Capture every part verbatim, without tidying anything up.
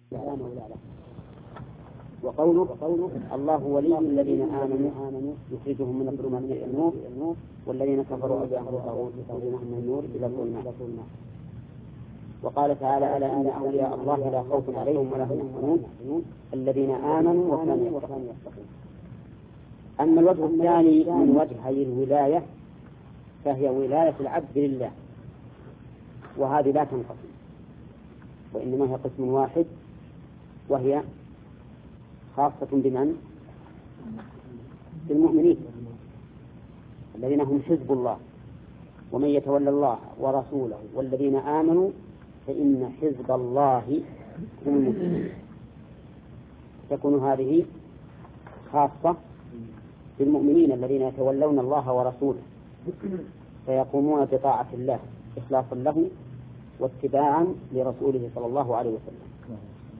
وقوله الله ولي الذين آمنوا يخرجهم من الظلمات إلى النور والذين كفروا أولياءهم الطاغوت يخرجونهم من النور إلى الظلمات. وقال تعالى ألا إن أولياء الله لا خوف عليهم ولا هم يحزنون الذين آمنوا وكانوا يتقون. أما الوجه الثاني من وجه هذه الولاية فهي ولاية العبد لله، وهذه لا تنقسم، وإنما هي قسم واحد، وهي خاصة بمن؟ بالمؤمنين الذين هم حزب الله، ومن يتولى الله ورسوله والذين آمنوا فإن حزب الله هم المفلحون. تكون هذه خاصة بالمؤمنين الذين يتولون الله ورسوله فيقومون بطاعة الله إخلاصا له واتباعا لرسوله صلى الله عليه وسلم.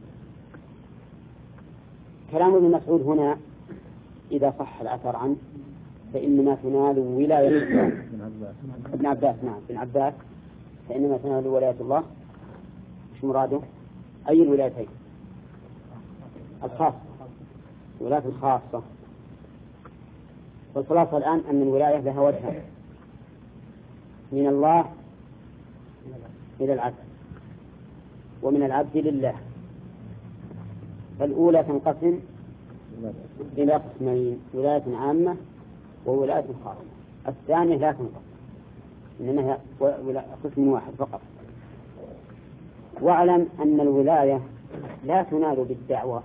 كلام ابن مسعود هنا إذا صح الأثر عنه فإنما تنال ولاية ابن عباس نعم ابن عباس فإنما تنال ولاية الله. مش مراده أي الولايتين؟ الخاصة، الولاية الخاصة. والخلاصة الآن أن الولاية لها وجهان: من الله إلى العبد، ومن العبد لله. فالأولى تنقسم إلى قسمين: ولاية عامة وولاية خاصة. الثانية لا تنقسم، إنما هي قسم واحد فقط. واعلم أن الولاية لا تنال بالدعوة،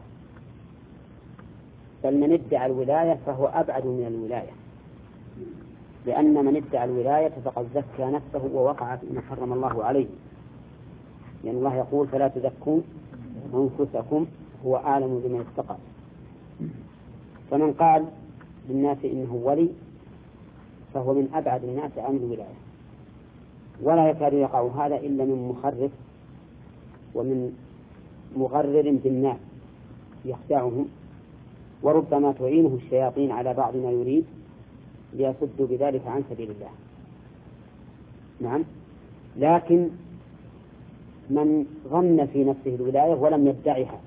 بل من ادعى الولاية فهو أبعد من الولاية، لأن من ادعى الولاية فقد زكى نفسه ووقع فيما حرم الله عليه، لأن يعني الله يقول فلا تزكوا أنفسكم هو أعلم بمن اتقى. فمن قال للناس إنه ولي فهو من أبعد الناس عن الولاية، ولا يكاد يقع هذا إلا من مخرف ومن مغرر بالناس يخدعهم، وربما تعينه الشياطين على بعض ما يريد ليصدوا بذلك عن سبيل الله. نعم. لكن من ظن في نفسه الولاية ولم يدعها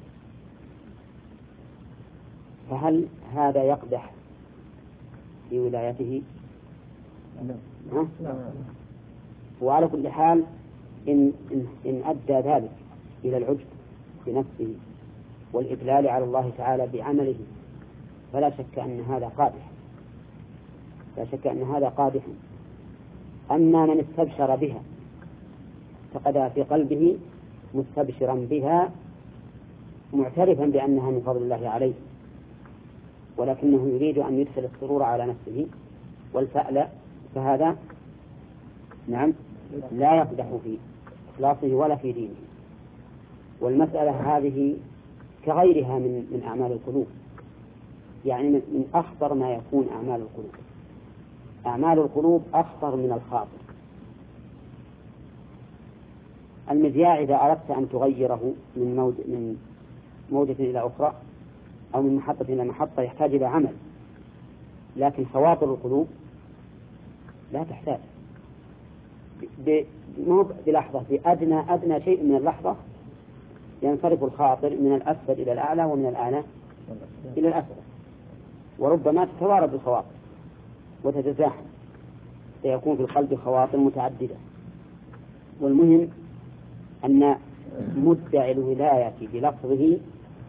فهل هذا يقدح في ولايته؟ لا. وعلى كل حال إن, إن, إن أدى ذلك إلى العجب بنفسه والإدلال على الله تعالى بعمله فلا شك أن هذا قادح، لا شك أن هذا قادح. أما من استبشر بها فقد في قلبه مستبشرا بها معترفا بأنها من فضل الله عليه، ولكنه يريد أن يدخل السرور على نفسه والفأل، فهذا نعم لا يقدح في إخلاصه ولا في دينه. والمسألة هذه كغيرها من من أعمال القلوب، يعني من أخطر ما يكون أعمال القلوب. أعمال القلوب أخطر من الخاطر. المذياع إذا أردت أن تغيره من مود من مودة إلى أخرى أو من محطة إلى محطة يحتاج إلى عمل، لكن خواطر القلوب لا تحتاج. بلحظة بأدنى أدنى شيء من اللحظة ينصرف الخاطر من الأسفل إلى الأعلى ومن الأعلى إلى الأسفل، وربما تتوارد الخواطر وتتزاحم فيكون في القلب خواطر متعددة. والمهم أن مدعي الولاية بلفظه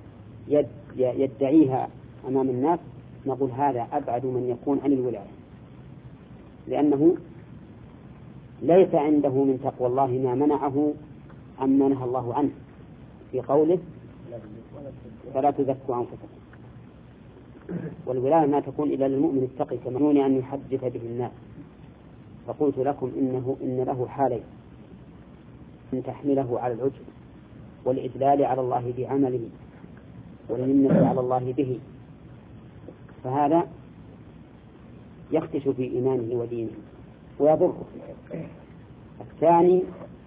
يدعيها أمام الناس نقول هذا أبعد من يكون عن الولاية، لأنه ليس عنده من تقوى الله ما منعه عما نهى الله عنه في قوله فلا تزكوا أنفسكم. والولاية ما تكون إلا للمؤمن التقي كما أن يحدث به الناس. فقلت لكم إنه إن له حالين: أن تحمله على العجب والإدلال على الله بعمله والمنة على الله به، فهذا يختش في إيمانه ودينه ويضره. الثاني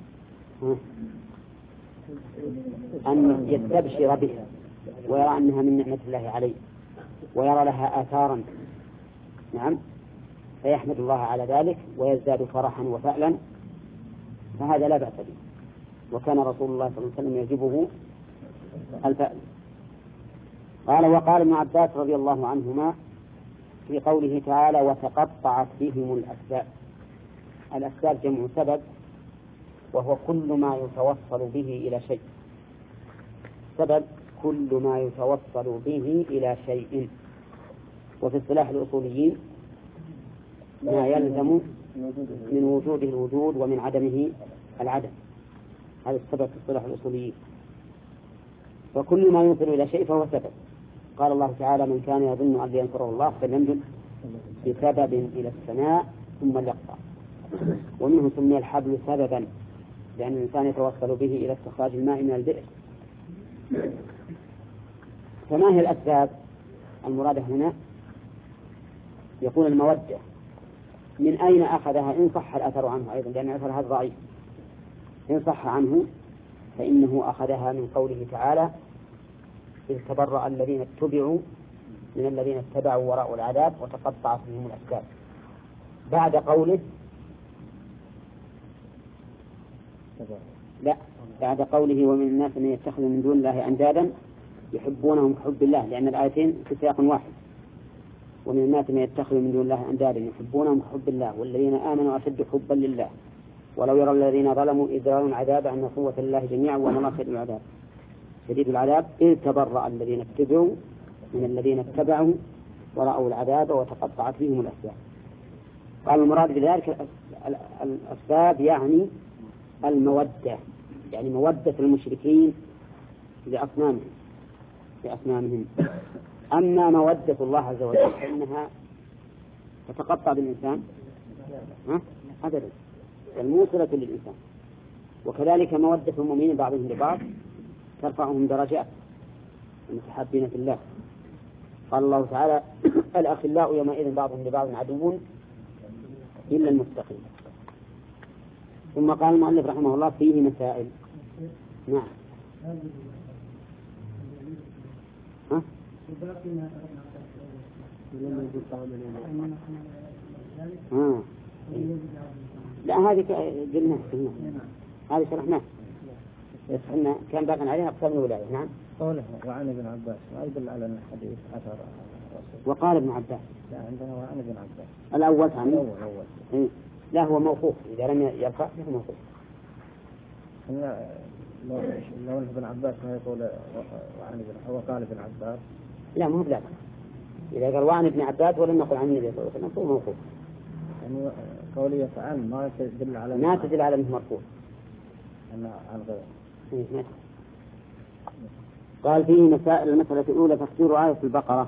أن يستبشر بها ويرى أنها من نعمة الله عليه ويرى لها آثارا، نعم، فيحمد الله على ذلك ويزداد فرحا وفعلا، فهذا لا بأس به. وكان رسول الله صلى الله عليه وسلم يعجبه الفأل. قال وقال ابن عباس رضي الله عنهما في قوله تعالى وتقطعت بهم الأسباب. الأسباب جمع سبب، وهو كل ما يتوصل به إلى شيء. سبب كل ما يتوصل به إلى شيء. وفي اصطلاح الأصوليين ما يلزم من وجوده الوجود ومن عدمه العدم. هذا السبب في اصطلاح الأصوليين. فكل ما يوصل إلى شيء فهو سبب. قال الله تعالى من كان يظن أن ينصره الله فليمدد بسبب إلى السماء ثم ليقطع. ومنه سمي الحبل سببا لأن الإنسان يتوصل به إلى استخراج الماء من البئر. فما هي الأسباب المرادة هنا؟ يقول المودة من أين أخذها إن صح الأثر عنه أيضا، لأن الأثر هذا ضعيف. إن صح عنه فإنه أخذها من قوله تعالى إذ تبرأ الذين اتبعوا من الذين اتبعوا وراء العذاب وتقطعت بهم الأسباب. بعد قوله لا بعد قوله ومن الناس من يتخذ من دون الله أندادا يحبونهم كحب الله، لأن الآيتين في سياق واحد. ومن الناس من يتخذ من دون الله أندادا يحبونهم كحب الله والذين آمنوا أشد حبا لله ولو يرى الذين ظلموا إذ رأوا العذاب أن قوة الله جميعا وأن الله شديد العذاب شديد العذاب إذ تبرأ الذين اتبعوا من الذين اتبعوا ورأوا العذاب وتقطعت بهم الأسباب. قال المراد بذلك الأسباب يعني المودة، يعني مودة المشركين لأصنامهم لأصنامهم. أما مودة الله عز وجل فإنها تتقطع بالإنسان أبدا، الموصلة للإنسان. وكذلك مودة المؤمنين بعضهم لبعض ترفعهم درجات المتحابين في الله. قال الله تعالى الأخلاء يومئذ بعضهم لبعض عدو إلا المتقين. ثم قال المؤلف رحمه الله فيه مسائل. نعم ها؟ آه. لا هذه قلنا هذه شرحناه بس احنا كان باقي علينا أقسام الولاية. نعم قوله وعن ابن عباس ما يدل على أن الحديث أثر. وقال ابن عباس لا عندنا وعن ابن عباس الأول ثاني الأول أول إيه؟ لا هو موقوف إذا لم يرفع فهو موقوف. لو ابن عباس ما يقول وعن ابن هو قال ابن عباس لا مو بلا إذا قال وعن ابن عباس ولم نقل عن النبي صلى الله عليه وسلم فهو موقوف. يعني قولي فعل ما تدل على ما تدل على أنه مرفوع عن غيره. إيه قال فيه مسائل. المسألة الأولى تفسير آية البقرة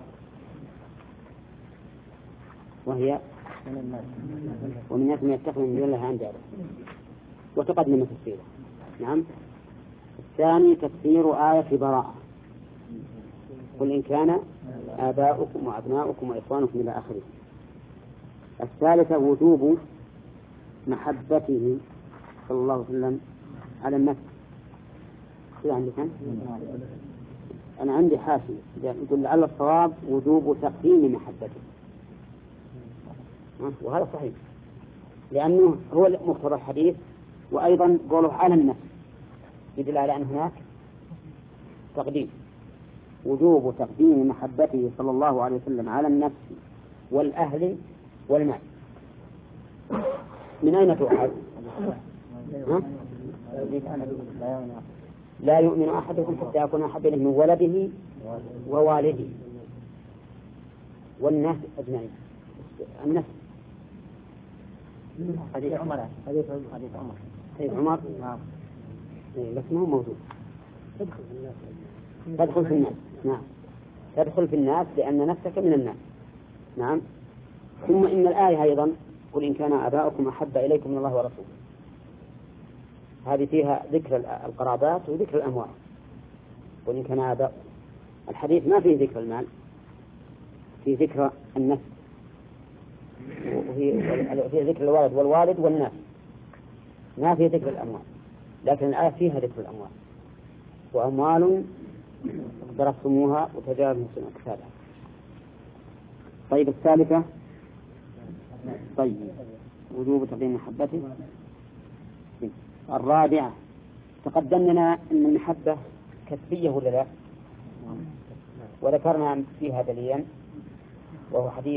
وهي ومن الناس من يتخذ من دون الله أندادا وتقدم تفسيره. نعم. الثاني تفسير آية براءة قل إن كان آباؤكم وأبناؤكم وإخوانكم إلى آخره. الثالثة وجوب محبته صلى الله عليه وسلم على النفس. كذا عندك أنا عندي حاشية يقول لعل الصواب وجوب تقديم محبته، وهذا صحيح لأنه هو مقتضى الحديث، وأيضا قوله على النفس يدل على أن هناك تقديم. وجوب تقديم محبته صلى الله عليه وسلم على النفس والأهل والمال. من أين تؤخذ؟ لا يؤمن أحدكم حتى يكون أحب إليه من ولده ووالده والناس أجمعين. النفس حديث عمر حديث عمر حديث عمر نعم بس ما هو موجود. تدخل في الناس. نعم تدخل في الناس لأن نفسك من الناس. نعم. ثم إن الآية أيضا قل إن كان آباؤكم أحب إليكم من الله ورسوله، هذه فيها ذكر القرابات وذكر الأموال. قل إن كان آباؤكم، الحديث ما فيه ذكر المال، فيه ذكر النفس وفيه ذكر الولد والوالد والناس، ما فيه ذكر الأموال. لكن الآية فيها ذكر الأموال وأموال اقترفتموها وتجارب كتابها. طيب الثالثة طيب وجوب تقديم محبته. الرابعة تقدم لنا أن المحبة كسبية ولا لا؟ وذكرنا فيها دليلا وهو حديث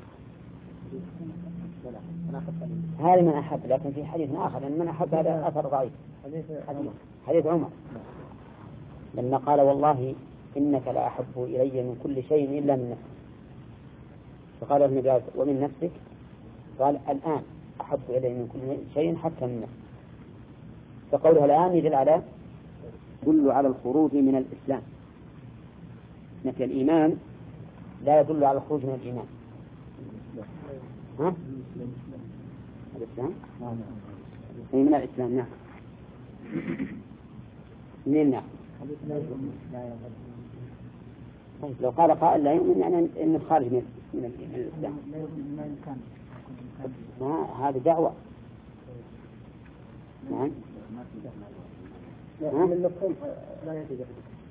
هذا من أحب، لكن في حديث آخر من أحب هذا أثر ضعيف، حديث, حديث عمر لما قال والله إنك لا أحب إلي من كل شيء إلا من نفسك، فقال النبي ومن نفسك؟ قال الآن أحب إلي من كل شيء حتى من نفسك. فقولها الآن يدل على يدل على الخروج من الإسلام. نفي الإيمان لا يدل على الخروج من الإيمان. ها؟ الإسلام؟ أي من الإسلام. نعم. منين نعم؟ طيب لو قال قائل لا يؤمن يعني إنه خارج من من الإسلام. ما هذه دعوة. نعم. من المفهوم لا يتجاهل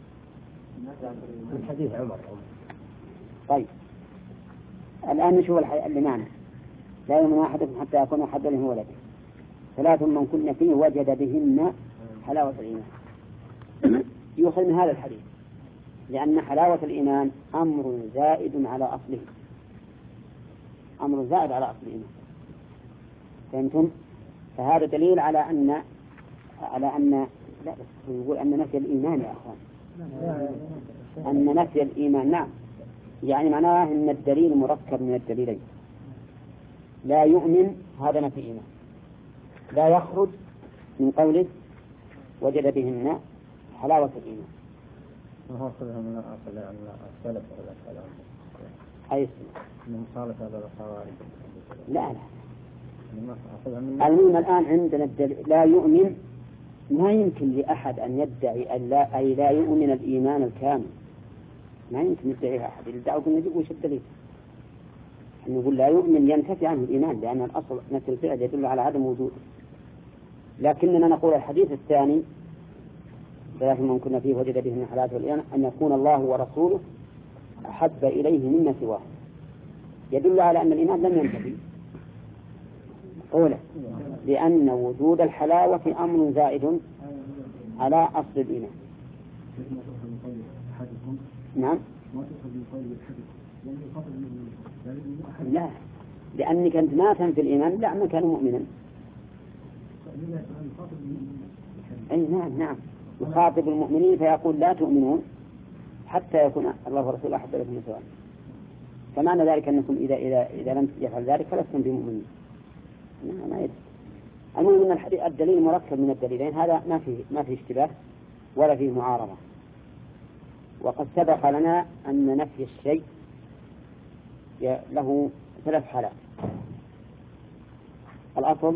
من حديث عمر. طيب الآن نشوف اللي معنا. لا يؤمن أحدكم حتى يكون أحد له ولده ثلاث من كن فيه وجد بهن حلاوة الإيمان. يؤخذ من هذا الحديث لأن حلاوة الإيمان أمر زائد على أصله، أمر زائد على أصل الإيمان. فهمتم؟ فهذا دليل على أن على أن لا يقول أن نفي الإيمان يا أخوان، أن نفي الإيمان نعم يعني معناه أن الدليل مركب من الدليلين. لا يؤمن هذا نفي إيمان، لا يخرج من قوله وجد بهن حلاوة الإيمان. وهو خذها من الأصل عن السلف ولا السلف أي من خالف هذا الخوارج. لا لا المهم الآن عندنا الدليل لا يؤمن. ما يمكن لأحد أن يدعي أن لا أي لا يؤمن الإيمان الكامل، ما يمكن يدعيها أحد. يدعوا كنا نجيب وش الدليل؟ أن نقول لا يؤمن ينتفي عنه الإيمان لأن الأصل نفس الفعل يدل على عدم وجوده. لكننا نقول الحديث الثاني ثلاث من كنا فيه وجد به من حلاوة الإيمان أن يكون الله ورسوله أحب إليه مما سواه، يدل على أن الإيمان لم ينتفي. أولا لأن وجود الحلاوة أمر زائد على أصل الإيمان. نعم لا لأنك أنت ما تنفي الإيمان لا ما كان مؤمنا. أي نعم نعم يخاطب المؤمنين فيقول لا تؤمنون حتى يكون الله ورسوله أحب إليكم من سواه. فمعنى ذلك أنكم إذا إذا إذا لم يفعل ذلك فلستم بمؤمنين. ما يدري. المهم أن الحديث الدليل مركب من الدليلين، هذا ما فيه ما فيه اشتباه ولا فيه معارضة. وقد سبق لنا أن نفي الشيء له ثلاث حالات. الأصل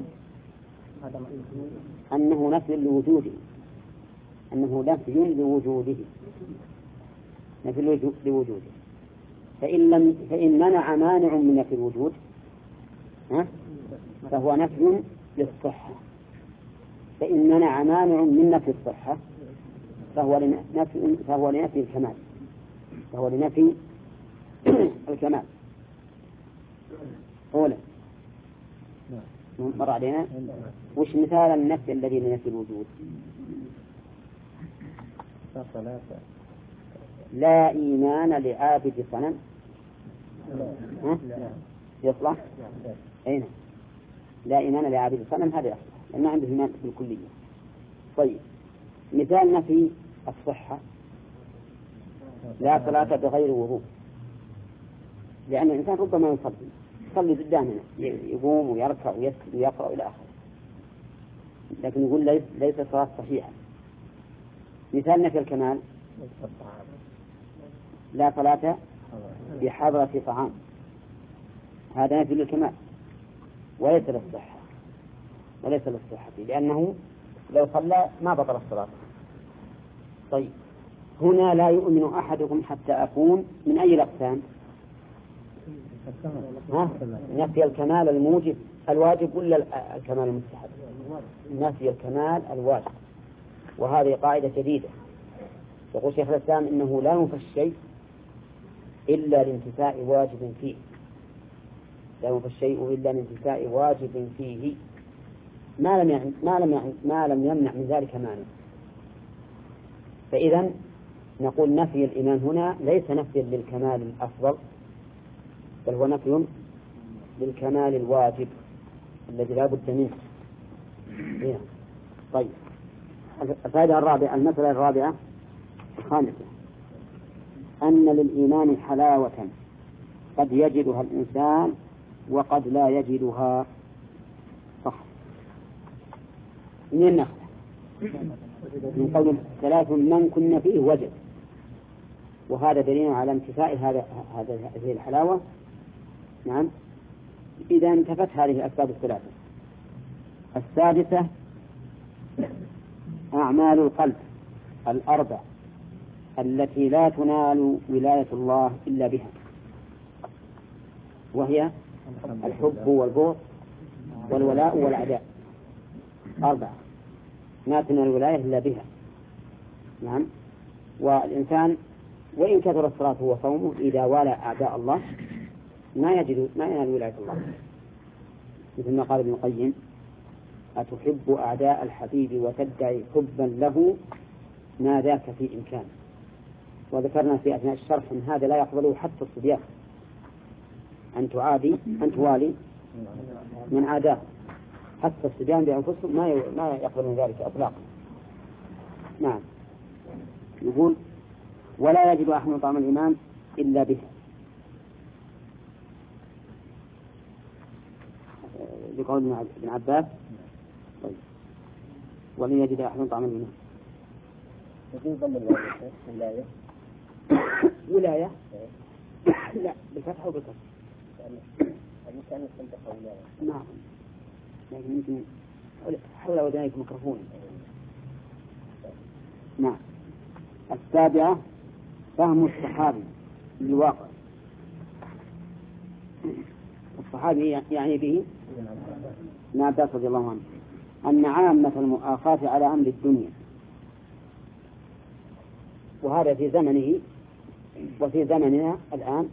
أنه نفي لوجوده، أنه نفي لوجوده نفي لوجوده فإن لم فإن منع مانع من نفي الوجود ها فهو نفي للصحة، فإن منع مانع من نفي الصحة فهو لنفي فهو لنفي الكمال فهو لنفي الكمال. أولا مر علينا وش مثال النفي الذي لنفي الوجود؟ لا إيمان لعابد صنم يصلح أين لا إيمان لعابد صنم هذا يصلح لأنه عنده إيمان بالكلية. طيب مثال نفي الصحة لا صلاة بغير وضوء، لأن الإنسان ربما يصلي يصلي قدامنا يقوم ويركع ويسجد ويقرأ إلى آخره لكن يقول ليس ليس صلاة صحيحة. مثال نفي الكمال لا صلاة بحضرة طعام، هذا نفي للكمال وليس للصحة وليس للصحة لأنه لو صلى ما بطل الصلاة. طيب هنا لا يؤمن أحدكم حتى أكون من أي الأقسام؟ نفي الكمال الموجب الواجب ولا الكمال المستحب؟ نفي الكمال الواجب. وهذه قاعدة جديدة يقول شيخ الإسلام إنه لا ينفى الشيء إلا لانتفاء واجب فيه، لا ينفى الشيء إلا لانتفاء واجب فيه ما لم يعني ما لم يعني ما لم يمنع من ذلك مانع. فإذا نقول نفي الإيمان هنا ليس نفيا للكمال الأفضل، بل هو نفي للكمال الواجب الذي لا بد منه. طيب، الفائدة الرابعة، المسألة الرابعة الخامسة، أن للإيمان حلاوة قد يجدها الإنسان وقد لا يجدها. صح، من النخلة من قول ثلاث من كن فيه وجد، وهذا دليل على انتفاء هذا هذه الحلاوة. نعم، إذا انتفت هذه الأسباب الثلاثة. السادسة أعمال القلب الأربع التي لا تنال ولاية الله إلا بها، وهي الحب والبغض والولاء والعداء، أربعة ما تنال الولاية إلا بها. نعم، والإنسان وإن كثر الصلاة وصومه إذا والى أعداء الله ما يجد ما ينال ولاية الله، مثل ما قال ابن القيم: أتحب أعداء الحبيب وتدعي حبا له ما ذاك في إمكان. وذكرنا في أثناء الشرح أن هذا لا يقبله حتى الصبيان، أن تعادي أن توالي من عاداه، حتى الصبيان بأنفسهم ما ما يقبلون ذلك إطلاقا. نعم، يقول: ولا يجد أحد طعم الإيمان إلا به، بقول ابن عباس. طيب، ولن يجد أحد طعم الإيمان. يجوز ضم الولاية ولاية لا بالفتح وبالكسر. المكان يستنطق ولاية. نعم، لكن يمكن حول وذلك ميكروفون. نعم. السابعة فهم الصحابي للواقع. الصحابي يعني به ابن عباس رضي الله عنه أن عامة المؤاخاة على أمر الدنيا، وهذا في زمنه وفي زمننا الآن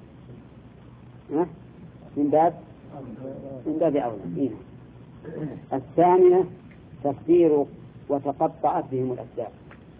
من باب من باب أولى. الثانية تفسير وتقطعت بهم الأسباب،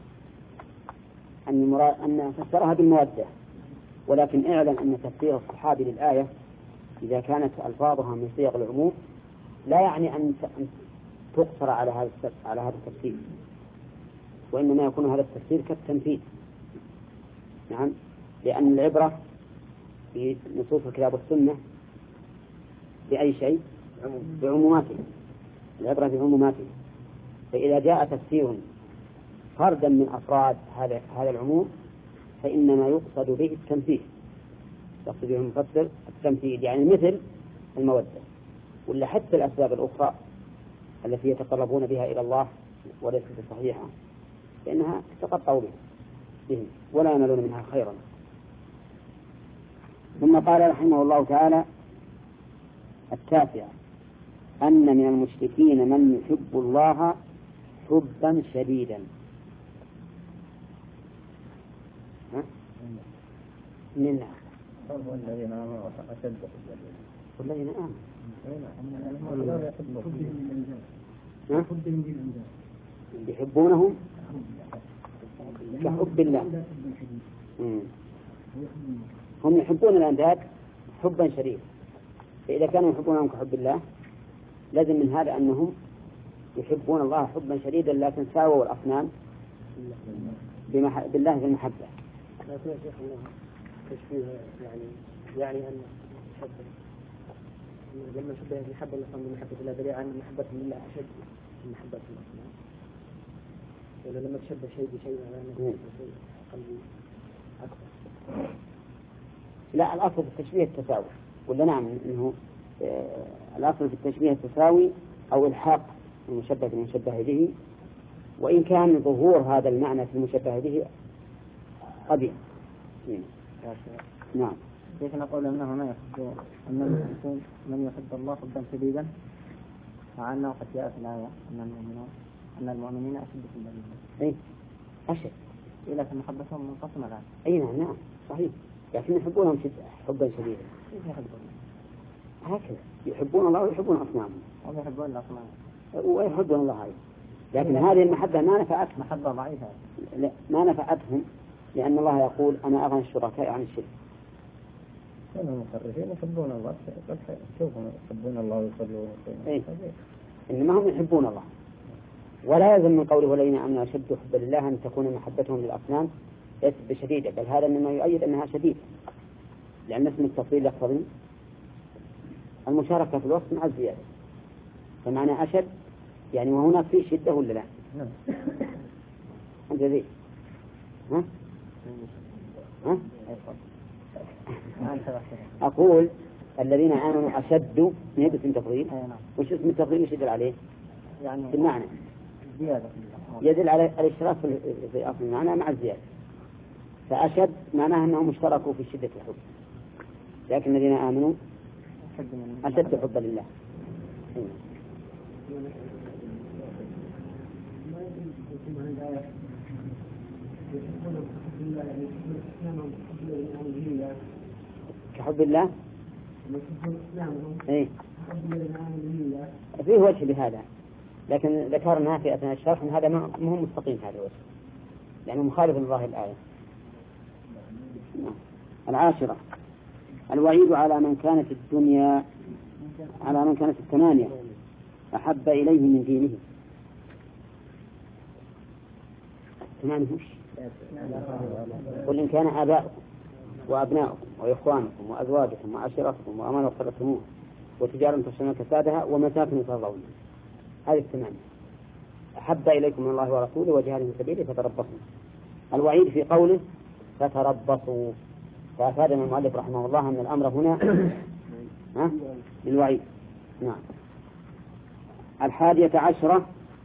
أن أن فسرها بالمودة، ولكن اعلم أن تفسير الصحابي للآية إذا كانت ألفاظها من صيغ العموم لا يعني أن تقصر على هذا على هذا التفسير، وإنما يكون هذا التفسير كالتنفيذ. نعم، لأن العبرة في نصوص الكتاب والسنة بأي شيء؟ بعموماته، العبرة بعموماته. فإذا جاء تفسير فردا من أفراد هذا هذا العموم فإنما يقصد به التمثيل، يقصد به المفسر التمثيل، يعني مثل المودة، ولا حتى الأسباب الأخرى التي يتقربون بها إلى الله وليست صحيحة فإنها تقطع بهم ولا ينالون منها خيرا. ثم قال رحمه الله تعالى: التاسع أن من المشركين من يحب الله حبا شديدا. من والذين آمنوا أشد والذين آمنوا يحبونهم كحب الله. هم يحبون الأنداد حبا شديدا، فإذا كانوا يحبونهم كحب الله لازم من هذا أنهم يحبون الله حبا شديدا، لكن ساووا الأصنام بالله في المحبة. لكن يا شيخ تشبيه يعني يعني أن شبه لما شبه المحبة الأصنام بمحبة الله دليل عن محبة الله أشد من محبة الأصنام، ولا لما تشبه شيء بشيء على أنه شيء قلبي أكثر. لا، الأصل في التشبيه التساوي، ولا نعم إنه آه الأصل في التشبيه التساوي أو الحاق المشبه بالمشبه به، وإن كان ظهور هذا المعنى في المشبه به قبيح. نعم. كيف نقول أنه ما يحب أن من يحب الله حبا شديدا، مع أنه قد جاء في الآية أن المؤمنين أن المؤمنين أشد في الله. إيه أشد، لكن محبتهم منقسمة الآن. أي نعم نعم صحيح، لكن يحبونهم حبا شديدا. كيف يحبون؟ هكذا يحبون الله ويحبون أصنامهم. هم يحبون الأصنام ويحبون الله عليه، لكن هذه المحبة ما نفعتهم. محبة ضعيفة. لا، ما نفعتهم لأن الله يقول أنا أغنى الشركاء عن الشرك. كانوا المخرجين يحبون الله، شوفوا يحبون الله ويصلون إيه؟ إنما هم يحبون الله. ولا يلزم من قوله والذين آمنوا أشد حبا لله أن تكون محبتهم للأصنام ليست بشديدة، بل هذا مما يؤيد أنها شديدة، لأن اسم التفضيل يقتضي المشاركة في الوصف مع الزيادة. فمعنى أشد يعني وهناك فيه شدة ولا لا؟ أنت ذي ها؟ ها؟ أقول الذين آمنوا أشد ما هي اسم تفضيل، وش اسم التفضيل يشدل عليه؟ يعني في المعنى زيادة يدل على الاشتراك في أصل المعنى مع الزيادة. فأشد معناه أنهم اشتركوا في شدة الحب، لكن الذين آمنوا أشد حبا لله. كحب الله إيه؟ فيه وجه لهذا، لكن ذكرنا في أثناء الشرح أن هذا ما هو مستقيم هذا الوجه، لأنه مخالف لظاهر الآية. العاشرة الوعيد على من كانت الدنيا على من كانت الثمانية أحب إليه من دينه. ثمانية وش؟ قل إن كان آباؤكم وأبناؤكم وإخوانكم وأزواجكم وعشيرتكم وأمانة اقترفتموها وتجارة تخشون كسادها ومساكن ترضونها، هذه الثمانية أحب إليكم من الله ورسوله وجهاد في سبيله فتربصوا. الوعيد في قوله فتربصوا، فأفادنا المؤلف رحمه الله أن الأمر هنا ها للوعيد. نعم. الحادية عشرة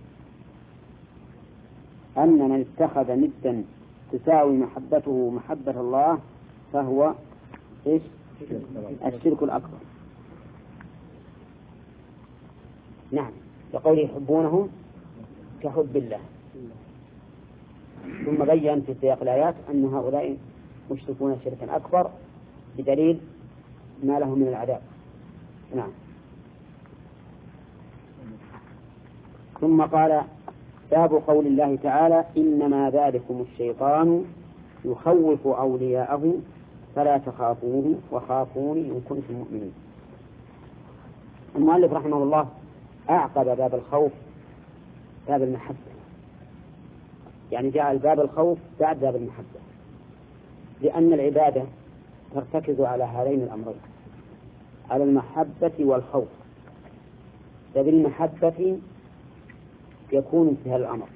أن من اتخذ ندا تساوي محبته محبة الله فهو إيش؟ الشرك الأكبر. نعم، وقوله يحبونه كحب الله. ثم بين في سياق الآيات أن هؤلاء مشركون شركا أكبر بدليل ما لهم من العذاب. نعم. ثم قال باب قول الله تعالى إنما ذلكم الشيطان يخوف أولياءه فلا تخافوه وخافوني إن كنتم مؤمنين. المؤلف رحمه الله أعقب باب الخوف باب المحبة، يعني جعل باب الخوف بعد باب المحبة، لأن العبادة ترتكز على هذين الأمرين، على المحبة والخوف. فبالمحبة يكون انتهاء الأمر،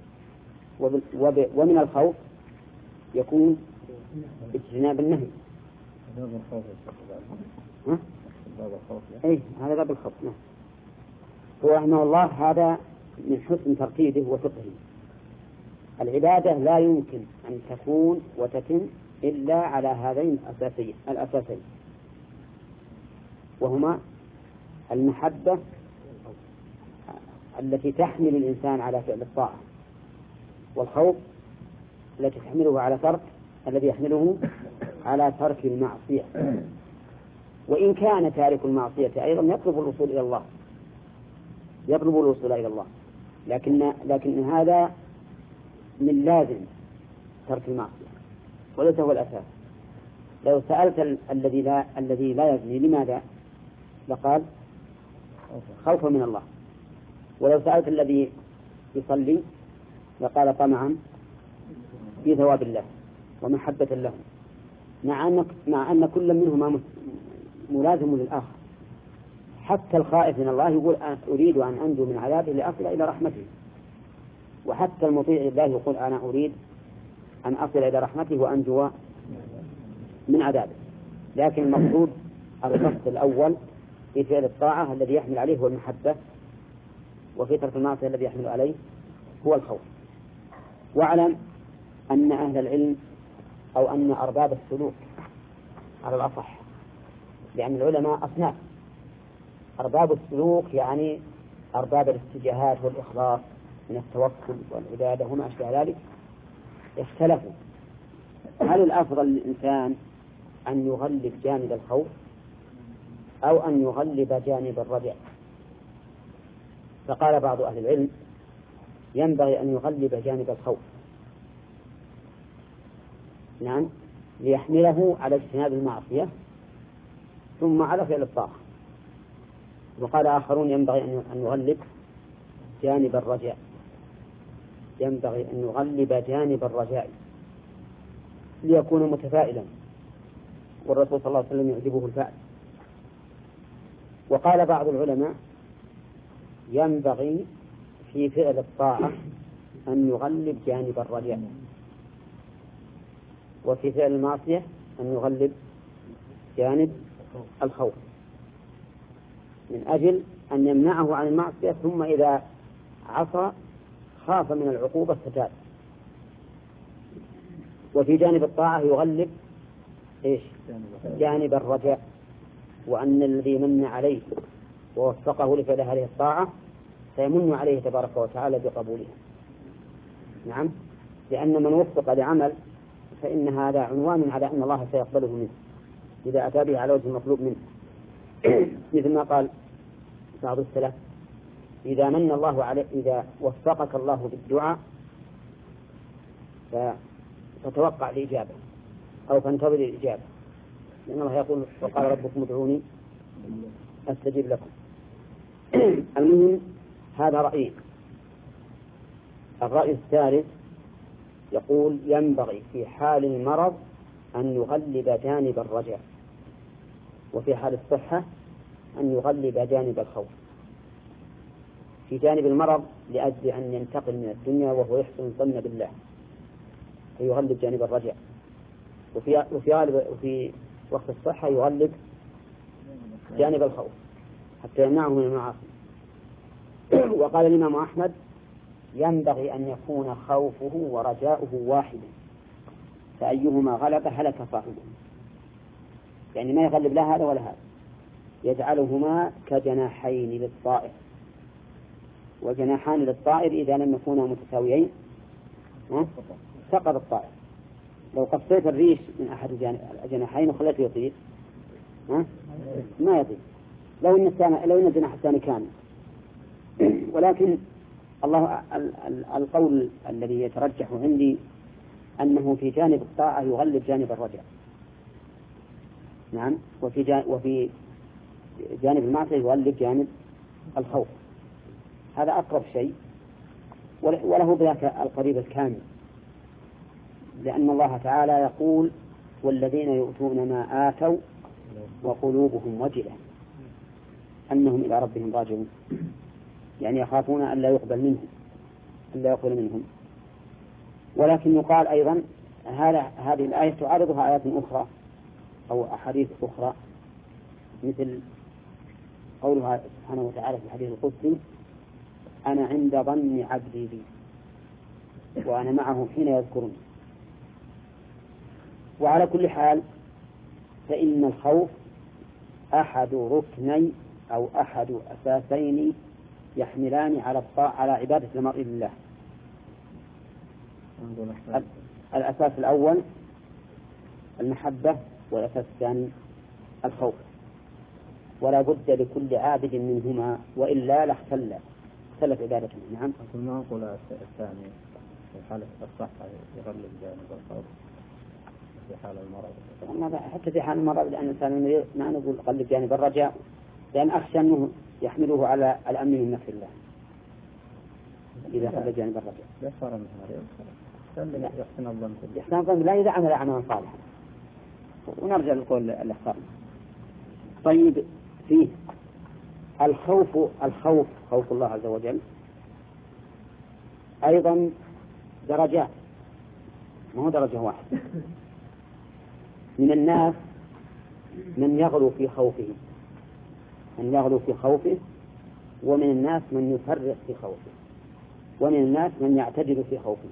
ومن الخوف يكون اجتناب النهي. باب الخوف ها؟ باب الخوف إيه هذا باب الخوف. نعم. هو رحمه الله هذا من حسن ترتيبه وفقهه. العبادة لا يمكن أن تكون وتتم إلا على هذين الأساسين الأساسين وهما المحبة التي تحمل الإنسان على فعل الطاعة، والخوف التي تحمله على ترك الذي يحمله على ترك المعصية. وإن كان تارك المعصية أيضا يطلب الوصول إلى الله يطلب الوصول إلى الله لكن لكن هذا من لازم ترك المعصية وليس هو الأساس. لو سألت الذي لا الذي لا يزني لماذا لقال خوفا من الله، ولو سألت الذي يصلي لقال طمعا في ثواب الله ومحبة له، مع أن مع أن كل منهما ملازم للآخر. حتى الخائف من الله يقول أريد أن أنجو من عذابه لأصل إلى رحمته، وحتى المطيع لله يقول أنا أريد أن أصل إلى رحمته وأنجو من عذابه. لكن المقصود القصد الأول في فعل الطاعة الذي يحمل عليه هو المحبة، وفي ترك المعصية الذي يحمل عليه هو الخوف. واعلم أن أهل العلم أو أن أرباب السلوك على الأصح، لأن العلماء أصناف، أرباب السلوك يعني أرباب الاتجاهات والإخلاص من التوكل والعبادة وما أشبه ذلك، اختلفوا هل الأفضل للإنسان أن يغلب جانب الخوف أو أن يغلب جانب الرجع. فقال بعض أهل العلم ينبغي أن يغلب جانب الخوف، نعم ليحمله على اجتناب المعصية ثم على فعل الطاعة. وقال آخرون ينبغي أن نغلب جانب الرجاء، ينبغي أن نغلب جانب الرجاء ليكون متفائلا، والرسول صلى الله عليه وسلم يعجبه الفعل. وقال بعض العلماء ينبغي في فعل الطاعة أن يغلب جانب الرجاء، وفي فعل المعصية أن يغلب جانب الخوف، من أجل أن يمنعه عن المعصية، ثم إذا عصى خاف من العقوبة فتاب. وفي جانب الطاعة يغلب إيش؟ جانب الرجاء، وأن الذي من عليه ووفقه لفعل هذه الطاعة سيمن عليه تبارك وتعالى بقبولها. نعم، لأن من وفق لعمل فإن هذا عنوان على أن الله سيقبله منه إذا أتى به على وجه المطلوب منه. مثل ما قال بعض السلف إذا من الله عليه، إذا وفقك الله بالدعاء فتوقع الإجابة أو فانتظر الإجابة، لأن الله يقول وقال ربكم ادعوني أستجيب لكم. المهم هذا رأيي. الرأي الثالث يقول ينبغي في حال المرض أن يغلب جانب الرجاء، وفي حال الصحة أن يغلب جانب الخوف. في جانب المرض لأجل أن ينتقل من الدنيا وهو يحسن الظن بالله فيغلب جانب الرجاء، وفي وفي غالب وفي وقت الصحة يغلب جانب الخوف حتى يمنعه من المعاصي. وقال الإمام أحمد ينبغي أن يكون خوفه ورجاؤه واحدا، فأيهما غلب هلك صاحبه، يعني ما يغلب لا هذا ولا هذا، يجعلهما كجناحين للطائر، وجناحان للطائر إذا لم يكونا متساويين سقط الطائر. لو قصيت الريش من أحد الجناحين وخلته يطير ما يطير لو إن الثاني لو إن الجناح الثاني كامل. ولكن الله القول الذي يترجح عندي أنه في جانب الطاعة يغلب جانب الرجاء، نعم، وفي جانب وفي جانب المعصية يغلب جانب الخوف. هذا أقرب شيء، وله بذاك القريب الكامل، لأن الله تعالى يقول والذين يؤتون ما آتوا وقلوبهم وجلة أنهم إلى ربهم راجعون، يعني يخافون أن لا يقبل منهم أن لا يقبل منهم. ولكن يقال أيضا هذه الآية تعارضها آيات أخرى أو أحاديث أخرى، مثل قولها سبحانه وتعالى في الحديث القدسي أنا عند ظن عبدي بي وأنا معه حين يذكرني. وعلى كل حال فإن الخوف أحد ركني أو أحد أساسين يحملان على الطاعة على عبادة المرء لله. الأساس الأول المحبة، والأساس الثاني الخوف، ولا بد لكل عابد منهما وإلا لاختل اختلت عبادته. نعم. ما نقول الثاني في حالة الصحة يغلب جانب الخوف، في حال المرض حتى في حال المرض، لأن الإنسان ما نقول غلب جانب الرجاء، لأن أخشى أنه يحمله على الأمن من نفس الله إذا غلب جانب الرجاء. لا صار مثل هذا يحسن الظن يحسن الظن لا إذا عمل عملا صالحا. ونرجع للقول الأخطار. طيب، فيه الخوف الخوف خوف الله عز وجل أيضا درجات، ما هو درجة واحدة. من الناس من يغلو في خوفه من يغلو في خوفه ومن الناس من يفرط في خوفه، ومن الناس من يعتدل في خوفه.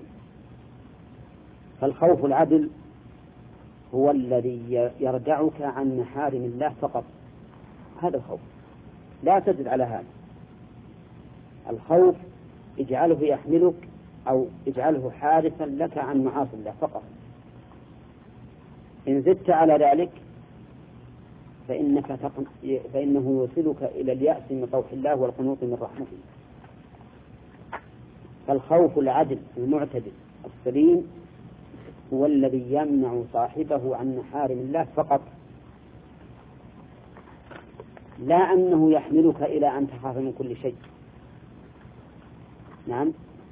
فالخوف العدل هو الذي يردعك عن محارم الله فقط، هذا الخوف، لا تزد على هذا. الخوف اجعله يحملك أو اجعله حارسا لك عن معاصي الله فقط. إن زدت على ذلك فإنك تقن... فإنه يوصلك إلى اليأس من طوح الله والقنوط من رحمته. فالخوف العدل المعتدل السليم هو الذي يمنع صاحبه عن محارم الله فقط، لا أنه يحملك إلى أن تخاف من كل شيء. نعم،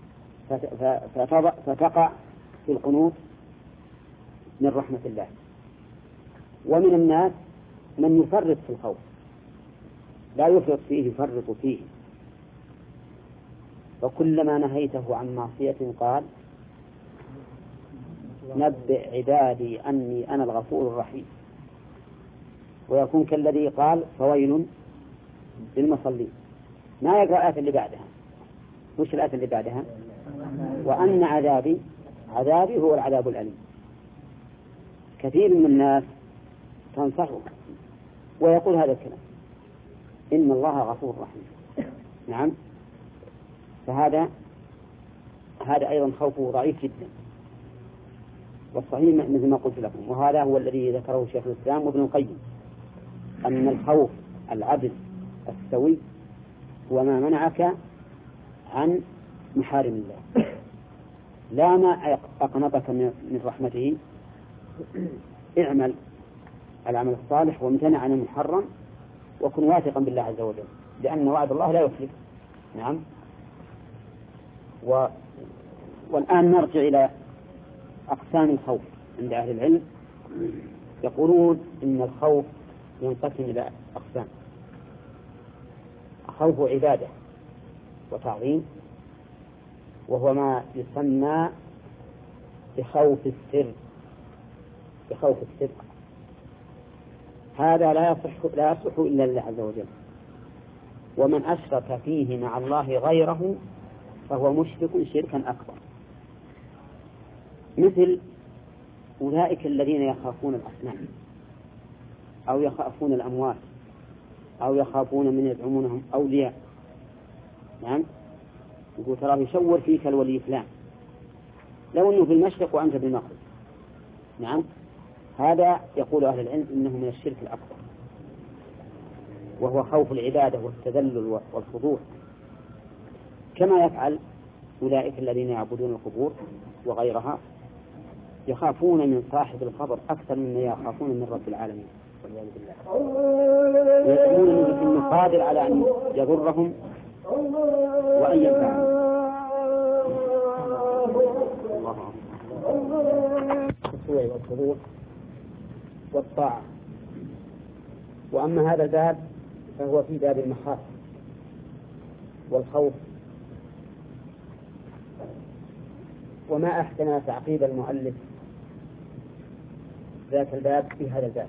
فتقع في القنوط من رحمة الله. ومن الناس من يفرط في الخوف، لا يفرط فيه، يفرط فيه، وكلما نهيته عن معصية قال نبئ عبادي أني أنا الغفور الرحيم، ويكون كالذي قال فويل للمصلين، ما يقرأ الآية اللي بعدها. وش الآية اللي بعدها؟ وأن عذابي عذابي هو العذاب الأليم. كثير من الناس تنصحه ويقول هذا الكلام، إن الله غفور رحيم. نعم، فهذا هذا أيضا خوفه ضعيف جدا. والصحيح مثل ما قلت لكم، وهذا هو الذي ذكره شيخ الإسلام وابن القيم، أن الخوف العدل السوي هو ما منعك عن محارم الله، لا ما أقنطك من رحمته. اعمل العمل الصالح وامتنع عن المحرم، وكن واثقا بالله عز وجل، لأن وعد الله لا يخلف. نعم. و... والآن نرجع إلى أقسام الخوف عند أهل العلم. يقولون إن الخوف ينقسم إلى أقسام: خوف عبادة وتعظيم، وهو ما يسمى بخوف السر، بخوف السر. هذا لا يصح لا يصح إلا لله عز وجل، ومن أشرك فيه مع الله غيره فهو مشرك شركا أكبر، مثل أولئك الذين يخافون الأصنام أو يخافون الأموات أو يخافون من يدعونهم أولياء. نعم، يقول تراه يشور فيك الولي فلان لو أنه في المشرق وأنت بالمغرب. نعم، هذا يقول أهل العلم إنه من الشرك الأكبر، وهو خوف العبادة والتذلل والخضوع، كما يفعل أولئك الذين يعبدون القبور وغيرها، يخافون من صاحب القبر أكثر مما يخافون من رب العالمين والعياذ بالله، يدعون أنه قادر على أن يضرهم وأن ينفعهم. الخشوع والخضوع والطاعة. وأما هذا الباب فهو في باب المخاف والخوف. وما أحسن تعقيب المؤلف ذاك الباب في هذا الباب.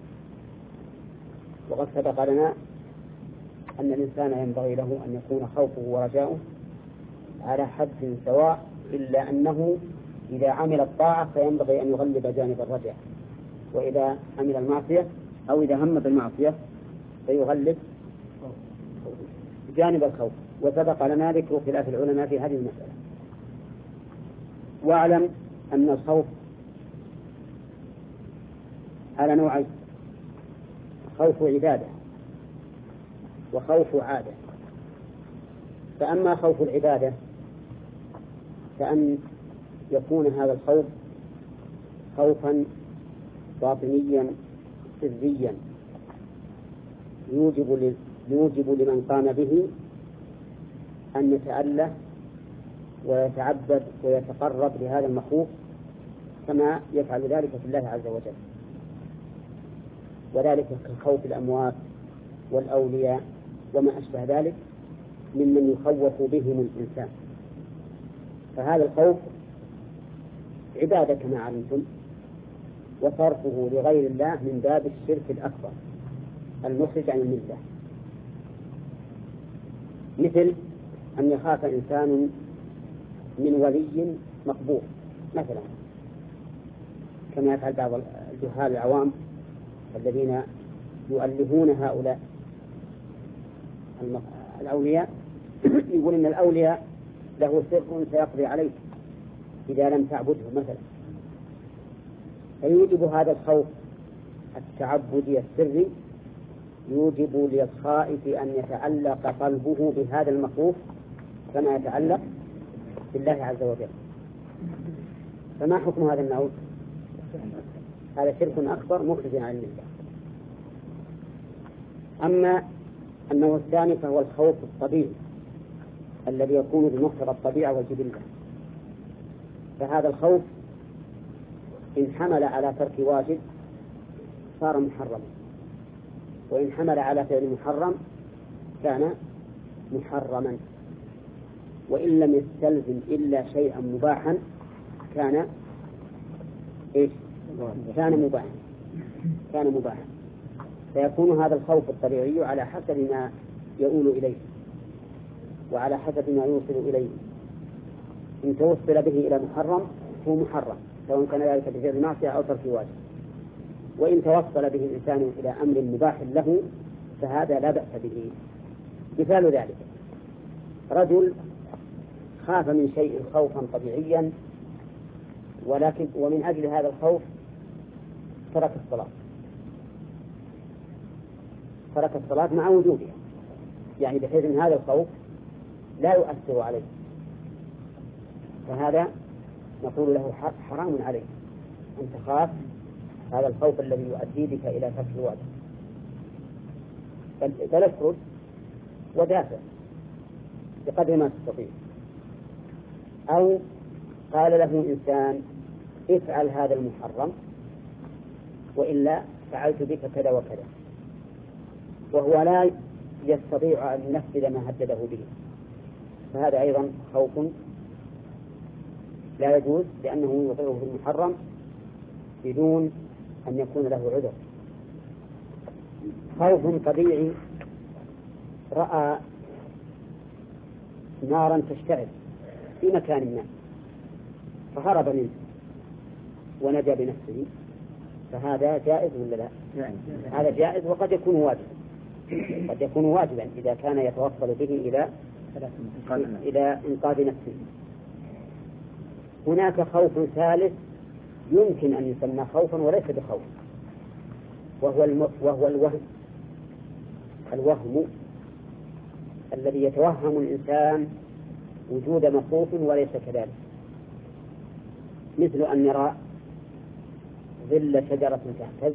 وقد سبق لنا أن الإنسان ينبغي له أن يكون خوفه ورجاؤه على حد سواء، إلا أنه إذا عمل الطاعة فينبغي أن يغلب جانب الرجاء، وإذا عمل المعصية أو إذا هم بالمعصية فيغلب جانب الخوف. وسبق لنا ذكر خلاف العلماء في هذه المسألة. واعلم أن الخوف على نوعين: خوف عبادة وخوف عادة. فأما خوف العبادة فأن يكون هذا الخوف خوفا باطنيا سريا يوجب يوجب لمن قام به أن يتأله ويتعبد ويتقرب لهذا المخوف كما يفعل ذلك في الله عز وجل، وذلك كخوف الأموات والأولياء وما أشبه ذلك ممن يخوف بهم الإنسان. فهذا الخوف عبادة كما علمتم، وصرفه لغير الله من باب الشرك الأكبر المخرج عن الملة، مثل أن يخاف إنسان من ولي مقبور مثلا، كما يفعل بعض الجهال العوام الذين يؤلهون هؤلاء الأولياء، يقول إن الأولياء له سر سيقضي عليك إذا لم تعبده مثلا. فيوجب هذا الخوف التعبدي السري يوجب للخائف أن يتعلق قلبه بهذا المخوف كما يتعلق بالله عز وجل. فما حكم هذا النوع؟ هذا شرك أكبر مخرج عن الملة. أما النوع الثاني فهو الخوف الطبيعي الذي يكون بمقتضى الطبيعة والجبلة، فهذا الخوف إن حمل على ترك واجب صار محرما، وإن حمل على فعل محرم كان محرما، وإن لم يستلزم إلا شيئا مباحا كان إيش؟ كان مباحا كان مباحا فيكون هذا الخوف الطبيعي على حسب ما يؤول إليه وعلى حسب ما يوصل إليه. إن توصل به إلى محرم هو محرم سواء كان ذلك بفعل معصية أو ترك واجب، وإن توصل به الإنسان إلى أمر مباح له فهذا لا بأس به. مثال ذلك رجل خاف من شيء خوفا طبيعيا، ولكن ومن أجل هذا الخوف ترك الصلاة ترك الصلاة مع وجودها، يعني بحيث أن هذا الخوف لا يؤثر عليه، فهذا نقول له حرام عليه أن تخاف هذا الخوف الذي يؤدي بك إلى ترك الواجب، بل افرض ودافع بقدر ما تستطيع. أو قال له إنسان افعل هذا المحرم وإلا فعلت بك كذا وكذا، وهو لا يستطيع أن ينفذ ما هدده به، فهذا أيضا خوف لا يجوز لأنه يوقعه في المحرم بدون أن يكون له عذر. خوف طبيعي رأى نارا تشتعل في مكان ما فهرب منه ونجا بنفسه، فهذا جائز ولا لا؟ هذا جائز، وقد يكون واجبا قد يكون واجبا إذا كان يتوصل به إلى إلى إنقاذ نفسه. هناك خوف ثالث يمكن أن يسمى خوفا وليس بخوف، وهو الم... وهو الوهم الوهم الذي يتوهم الإنسان وجود مخوف وليس كذلك، مثل أن يرى ظل شجرة تهتز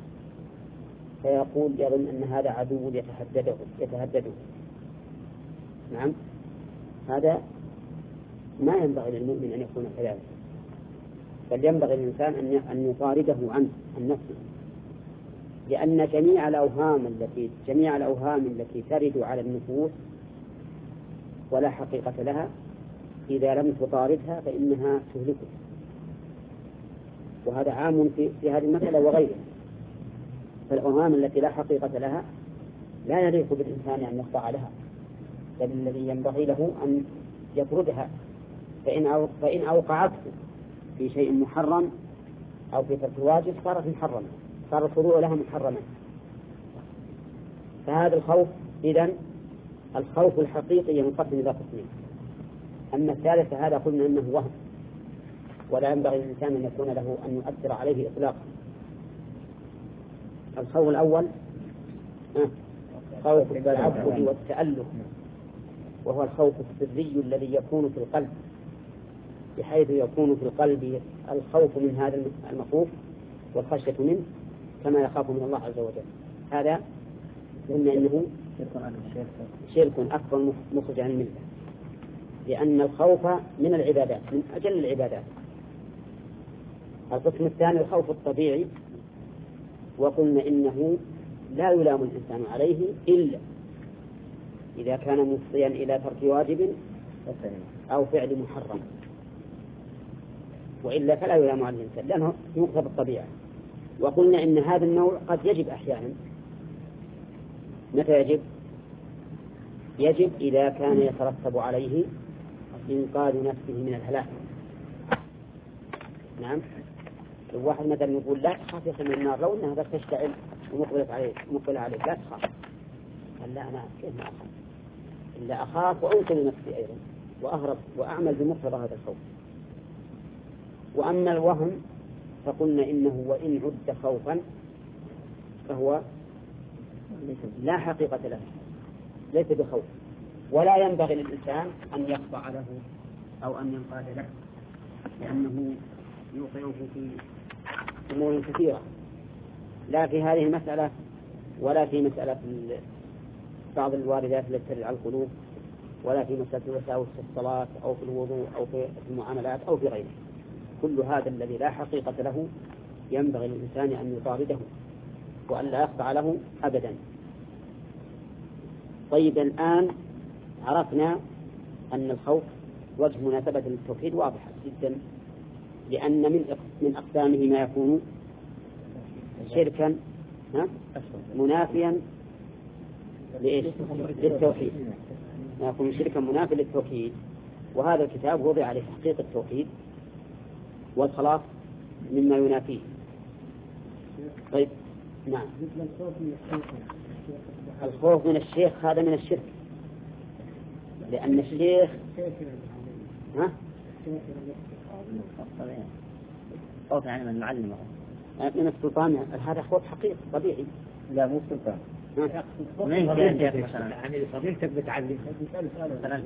فيقول يظن أن هذا عدو يتهدده يتهدده نعم، هذا ما ينبغي للمؤمن أن يكون كذلك، بل ينبغي للإنسان أن يطارده عن عن نفسه، لأن جميع الأوهام التي جميع الأوهام التي ترد على النفوس ولا حقيقة لها إذا لم تطاردها فإنها تهلكه، وهذا عام في, في هذه المسألة وغيرها. فالأوهام التي لا حقيقة لها لا يليق بالإنسان أن يخضع لها، بل الذي ينبغي له أن يطردها، فإن أو فإن أوقعته في شيء محرم أو في ترك واجب صارت محرمة، صار الخضوع لها محرما. فهذا الخوف إذن الخوف الحقيقي ينقسم إلى قسمين، أما الثالث هذا قلنا أنه وهم ولا ينبغي للإنسان أن يكون له أن يؤثر عليه إطلاقا. الخوف الأول خوف التعبد والتأله، وهو الخوف السري الذي يكون في القلب، بحيث يكون في القلب الخوف من هذا المخوف والخشية منه كما يخاف من الله عز وجل. هذا قلنا إنه شرك أكبر مخرج عن الملة، لأن الخوف من العبادات من أجل العبادات. القسم الثاني الخوف الطبيعي، وقلنا إنه لا يلام الإنسان عليه إلا إذا كان مفضيا إلى ترك واجب أو فعل محرم، وإلا فلا يلام على الإنسان لأنه يقتضى الطبيعة. وقلنا إن هذا النوع قد يجب أحيانا. متى يجب؟ يجب إذا كان يترتب عليه إنقاذ نفسه من الهلاك. نعم، الواحد مثلا يقول لا تخاف يا من النار لو أنها بس تشتعل ومقبلة عليه مقبلة عليه لا تخاف. قال لا أنا كيف ما أخاف؟ إلا أخاف وأنقذ نفسي أيضا وأهرب وأعمل بمقتضى هذا الخوف. وأما الوهم فقلنا إنه وإن عد خوفا فهو لا حقيقة له، ليس بخوف، ولا ينبغي للإنسان أن يخضع له أو أن ينقاد له، لأنه يوقعه في أمور كثيرة، لا في هذه المسألة ولا في مسألة بعض الواردات التي تدل على القلوب، ولا في مسألة الوساوس في الصلاة أو في الوضوء أو في المعاملات أو في غيره. كل هذا الذي لا حقيقة له ينبغي للإنسان أن يطارده وأن لا يخضع له أبدا. طيب الآن عرفنا أن الخوف وجه مناسبة للتوحيد واضحة جدا، لأن من من أقسامه ما يكون شركا منافيا للتوحيد، ما يكون شركا منافيا للتوحيد، وهذا الكتاب وضع لتحقيق التوحيد والخلاص مما ينافيه. طيب نعم، الخوف من الشيخ هذا من الشرك، لأن الشيخ ها خوف يعني من المعلم من السلطان، هذا خوف حقيقي طبيعي. لا مو السلطان، ما يمكن مثلا يعني صديقتك بتعلم مثلا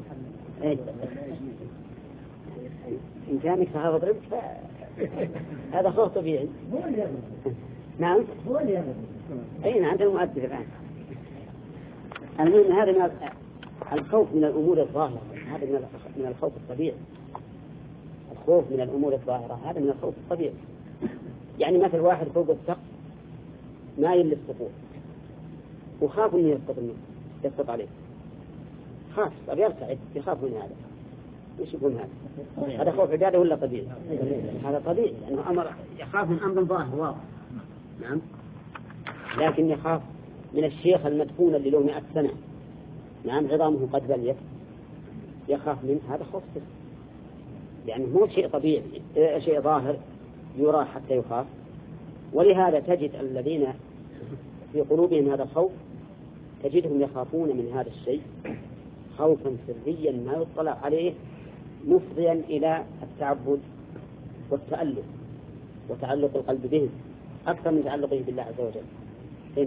إن كانك هذا ضرب هذا خوف طبيعي. نعم هو اللي أي نعم، أنت مؤدب الآن. المهم هذا من الخوف من الأمور الظاهرة، هذا من الخوف الطبيعي. الخوف من الأمور الظاهرة هذا من الخوف الطبيعي. يعني مثل واحد فوق السقف ما يلي السقوط وخاف أنه يسقط منه يسقط عليه، خاف طب يرتعد يخاف من هذا. إيش يقول هذا؟ هذا خوف عبادة ولا طبيعي؟ هذا طبيعي لأنه أمر يخاف من أمر ظاهر واضح. نعم، لكن يخاف من الشيخ المدفون اللي له مئة سنة، نعم عظامه قد بليت، يخاف منه، هذا خوف صفر. يعني مو شيء طبيعي، شيء ظاهر يرى حتى يخاف. ولهذا تجد الذين في قلوبهم هذا الخوف تجدهم يخافون من هذا الشيء خوفا سريا ما يطلع عليه، مفضيا إلى التعبد والتألق وتعلق القلب به أكثر من تعلقه بالله عز وجل. هنا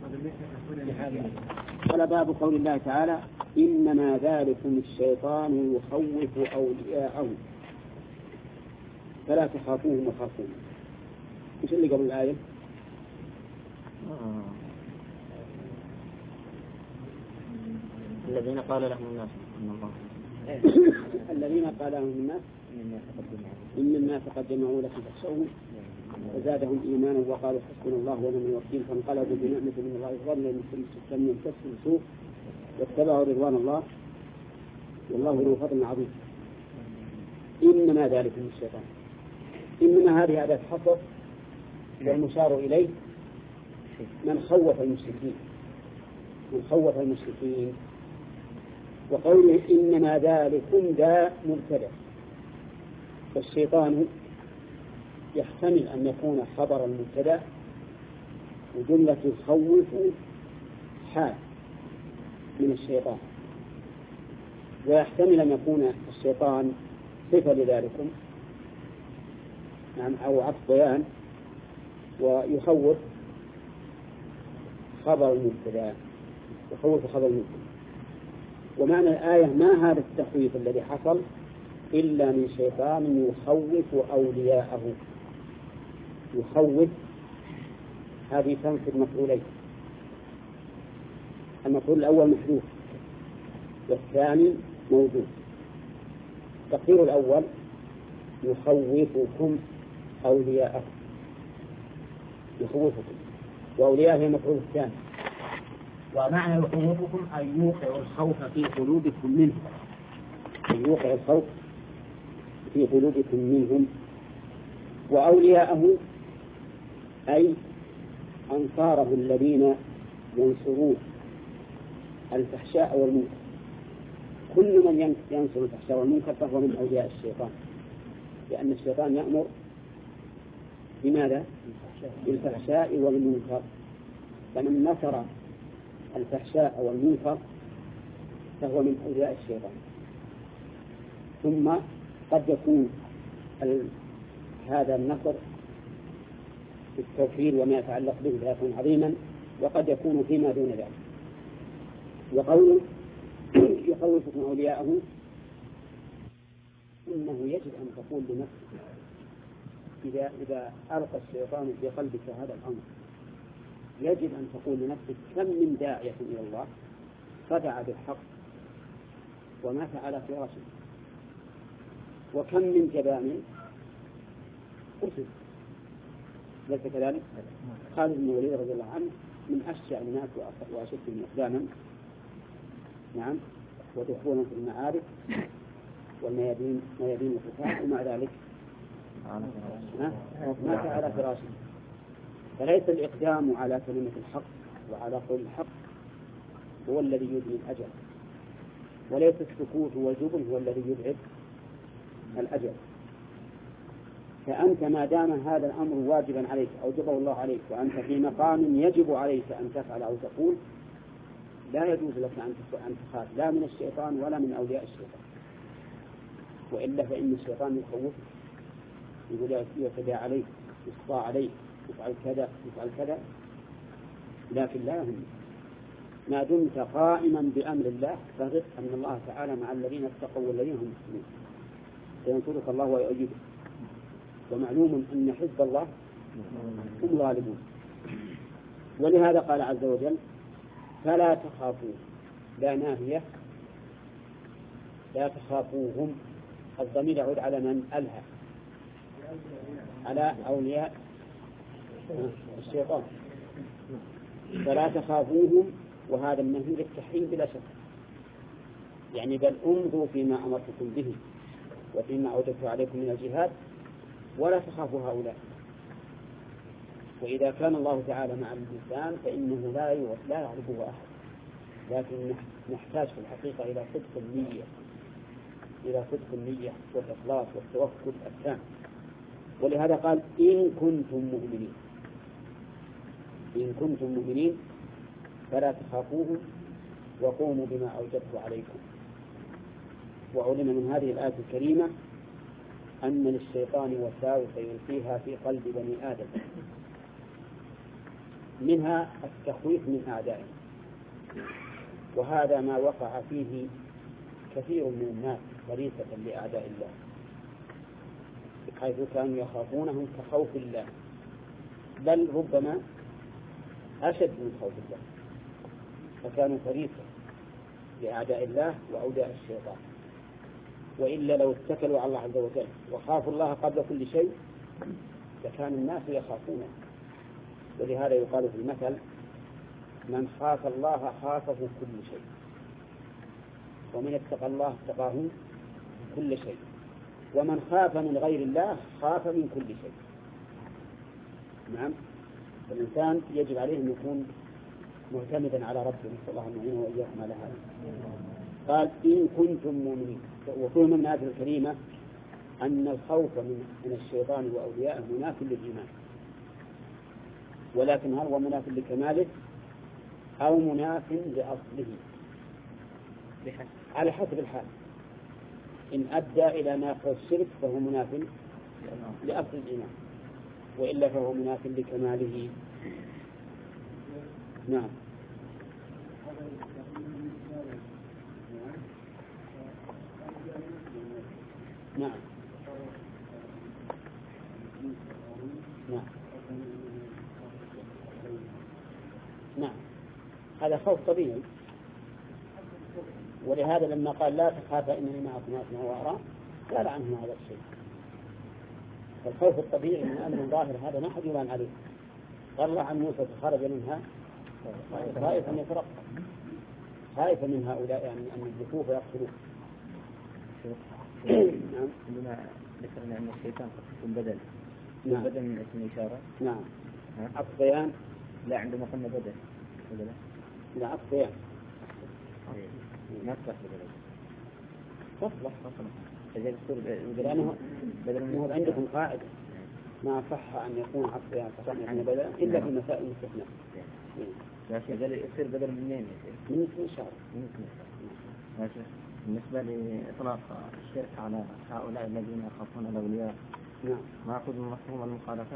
ولا باب قول الله تعالى إنما ذلكم الشيطان يخوف أولياءه فلا تخافوهم وخافون. إيش اللي قبل الآية؟ الذين قال لهم الناس إن الله الذين قال لهم الناس إن الناس قد جمعوا لكم فاخشوهم وزادهم إيمانا وقالوا حسبنا الله ونعم الوكيل فانقلبوا بنعمة من الله ظن لم يمسسهم سوء واتبعوا رضوان الله والله ذو فضل عظيم. إنما ذلك من الشيطان، إنما هذه أداة حصر والمشار إليه من خوف المشركين من خوف المشركين وقوله إنما ذلكم ذا مبتدأ، والشيطان يحتمل أن يكون خبر المبتدأ وجملة يخوف حال من الشيطان، ويحتمل أن يكون الشيطان صفة لذلكم نعم أو عطف بيان، ويخوف خبر المبتدأ يخوف خبر المبتدأ. ومعنى الآية ما هذا التخويف الذي حصل إلا من شيطان يخوف أولياءه. يخوف هذه تنصب مفعولين، المفعول الأول محذوف والثاني موجود. تقدير الأول يخوفكم أولياءه يخوفكم، وأولياءه هي المفعول الثاني. ومعنى يخوفكم أن يوقع الخوف في قلوبكم منه، أن يوقع الخوف في قلوبكم منهم. وأولياءه أي أنصاره الذين ينصرون الفحشاء والمنكر. كل من ينصر الفحشاء والمنكر فهو من أولياء الشيطان، لأن الشيطان يأمر بماذا؟ بالفحشاء والمنكر. فمن نصر الفحشاء والمنكر فهو من أولياء الشيطان. ثم قد يكون هذا النصر بالتوحيد وما يتعلق به فيكون عظيما، وقد يكون فيما دون ذلك. وقوله يخوفكم أولياءه إنه يجب أن تقول لنفسك إذا إذا ألقى الشيطان في قلبك هذا الأمر يجب أن تقول لنفسك كم من داعية إلى الله صدع بالحق ومات على فراشه، وكم من جبان قتل. ليس كذلك؟ خالد بن الوليد رضي الله عنه من أشجع الناس وأشدهم إقداما، نعم، ودخولا في المعارك والميادين ميادين القتال، ومع ذلك مات على فراشه. فليس الإقدام على كلمة الحق وعلى قول الحق هو الذي يدني الأجل، وليس السكوت والجبن هو الذي يبعد الأجل. فأنت ما دام هذا الأمر واجبا عليك أوجبه الله عليك وأنت في مقام يجب عليك أن تفعل أو تقول، لا يجوز لك أن تخاف لا من الشيطان ولا من أولياء الشيطان، وإلا فإن الشيطان يخوفك، يقول يعتدى عليك، يسطى عليك، يفعل كذا يفعل كذا، لكن لا يهم ما دمت قائما بأمر الله فغط أن الله تعالى مع الذين اتقوا والذين هم محسنون، سينصرك الله ويؤيدك. ومعلوم أن حزب الله هم غالبون. ولهذا قال عز وجل فلا تخافوا، لا ناهية، لا تخافوهم. الضمير يعود على من؟ ألهى، على أولياء الشيطان. فلا تخافوهم، وهذا النهي للتحريم بلا شك، يعني بل انظروا فيما أمرتكم به وفيما أوجبت عليكم من الجهاد ولا تخافوا هؤلاء. وإذا كان الله تعالى مع الإنسان فإنه لا لا يعرفه أحد، لكن نحتاج في الحقيقة إلى صدق النية، إلى صدق النية والإخلاص والتوكل التام. ولهذا قال إن كنتم مؤمنين، إن كنتم مؤمنين فلا تخافوهم وقوموا بما أوجبت عليكم. وعلم من هذه الآية الكريمة أن للشيطان وساوس يلقيها في قلب بني آدم، منها التخويف من أعدائه، وهذا ما وقع فيه كثير من الناس فريسة لأعداء الله، حيث كانوا يخافونهم كخوف الله، بل ربما أشد من خوف الله، فكانوا فريسة لأعداء الله وأولياء الشيطان. وإلا لو اتكلوا على الله عز وجل وخافوا الله قبل كل شيء لكان الناس يخافونه. ولهذا يقال في المثل من خاف الله خافه كل شيء، ومن اتقى الله اتقاه كل شيء، ومن خاف من غير الله خاف من كل شيء. نعم، الإنسان يجب عليه أن يكون معتمدا على ربه، نسأل الله أن يعينه وإياكم على هذا. قال إن كنتم مؤمنين. وفهم من هذه الكريمة أن الخوف من الشيطان وأوليائه مناف للإيمان، ولكن هل هو مناف لكماله أو مناف لأصله؟ على حسب الحال. إن أدى إلى ناقض الشرك فهو مناف لأصل الإيمان، وإلا فهو مناف لكماله. نعم. نعم. نعم. نعم، هذا خوف طبيعي. ولهذا لما قال لا تخاف إنني معكم أسمع وأرى قال عنه هذا الشيء. فالخوف الطبيعي من أمر ظاهر هذا ما حد يبان عليه. قال الله عن موسى فخرج منها خائفا يترقب، خائفا من هؤلاء، يعني أن يدركوه فيقتلوه. نعم. عندما ذكرنا أن الشيطان قد يكون بدل. نعم. بدل من اسم الإشارة. نعم. عطف بيان. لا، عندما قلنا بدل. بدل. لا، عطف بيان. ما تصلح بدل. تصلح. تصلح. لأنه بدل عندكم قاعدة ما صح أن يكون عطف بيان صح أن يكون بدل إلا في مسائل الاستثناء. ماشي. بدل يصير بدل من مين يصير؟ من اسم الإشارة. من اسم الإشارة. ماشي. بالنسبة لإطلاق الشرك على هؤلاء الذين يخافون الأولياء، نعم، ما أخذ من مفهوم المخالفة؟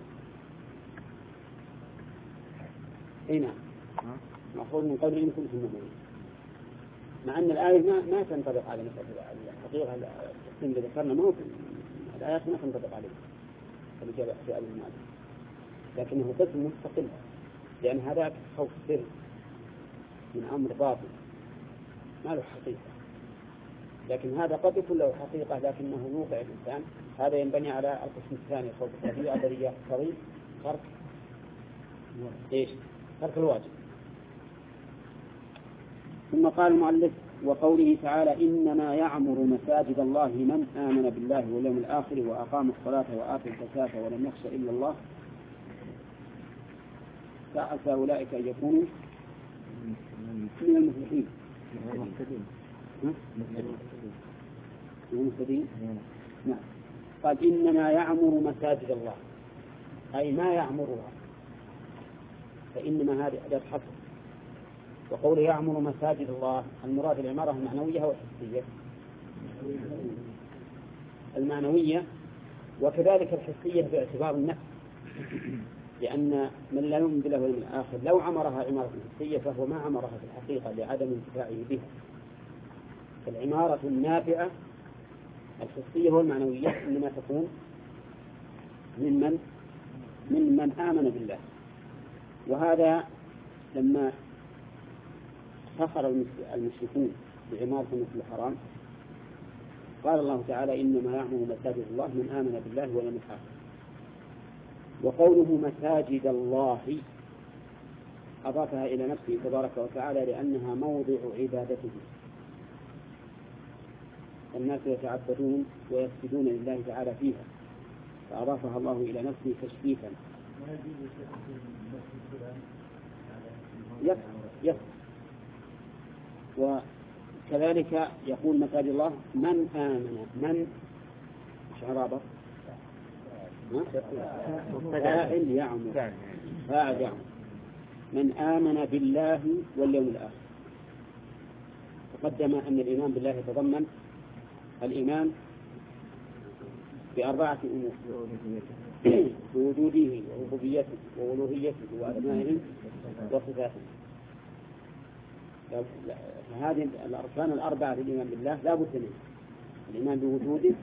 أي نعم، مأخوذ من قول إن كنتم مؤمنين، مع أن الآية ما ما تنطبق على مسألة الحقيقة. التقسيم اللي ذكرنا ما هو الآيات ما تنطبق عليه، الإجابة سؤال المال، لكنه قسم مستقل، لأن هذاك خوف سر من أمر باطل ما له حقيقة، لكن هذا قد يكون له حقيقة لكنه يوقع الإنسان. هذا ينبني على القسم الثاني خوف الطبيعة الذي يقتضي ترك إيش؟ ترك الواجب. ثم قال المؤلف: وقوله تعالى: إنما يعمر مساجد الله من آمن بالله واليوم الآخر وأقام الصلاة وآتى الزكاة ولم يخش إلا الله فعسى أولئك أن يكونوا من المفلحين. المفسدين. نعم. قال: إنما يعمر مساجد الله، أي ما يعمرها، فإنما هذه أداة حصر. وقول يعمر مساجد الله المراد العمارة المعنوية والحسية. المعنوية وكذلك الحسية باعتبار النفس، لأن من لا يؤمن بالله واليوم الآخر لو عمرها عمارة حسية فهو ما عمرها في الحقيقة لعدم انتفاعه بها. فالعمارة النافعة الحسية والمعنوية إنما تكون من من من من آمن بالله. وهذا لما فخر المشركون بعمارة مثل الحرام قال الله تعالى: إنما يعمر مساجد الله من آمن بالله واليوم الآخر. وقوله مساجد الله أضافها إلى نفسه تبارك وتعالى لأنها موضع عبادته، الناس يتعبدون ويسجدون لله تعالى فيها، فأضافها الله إلى نفسه تشريفا. يس. وكذلك يقول مساجد الله من آمن، من مش عرابة فاعل يعمر، فاعل يعمر، من آمن بالله واليوم الآخر. تقدم أن الإيمان بالله يتضمن الإيمان بأربعة أمور: بوجوده وربوبيته وألوهيته وأسمائه وصفاته. هذه الأركان الأربعة للإيمان بالله لا بد منها: الإيمان بوجوده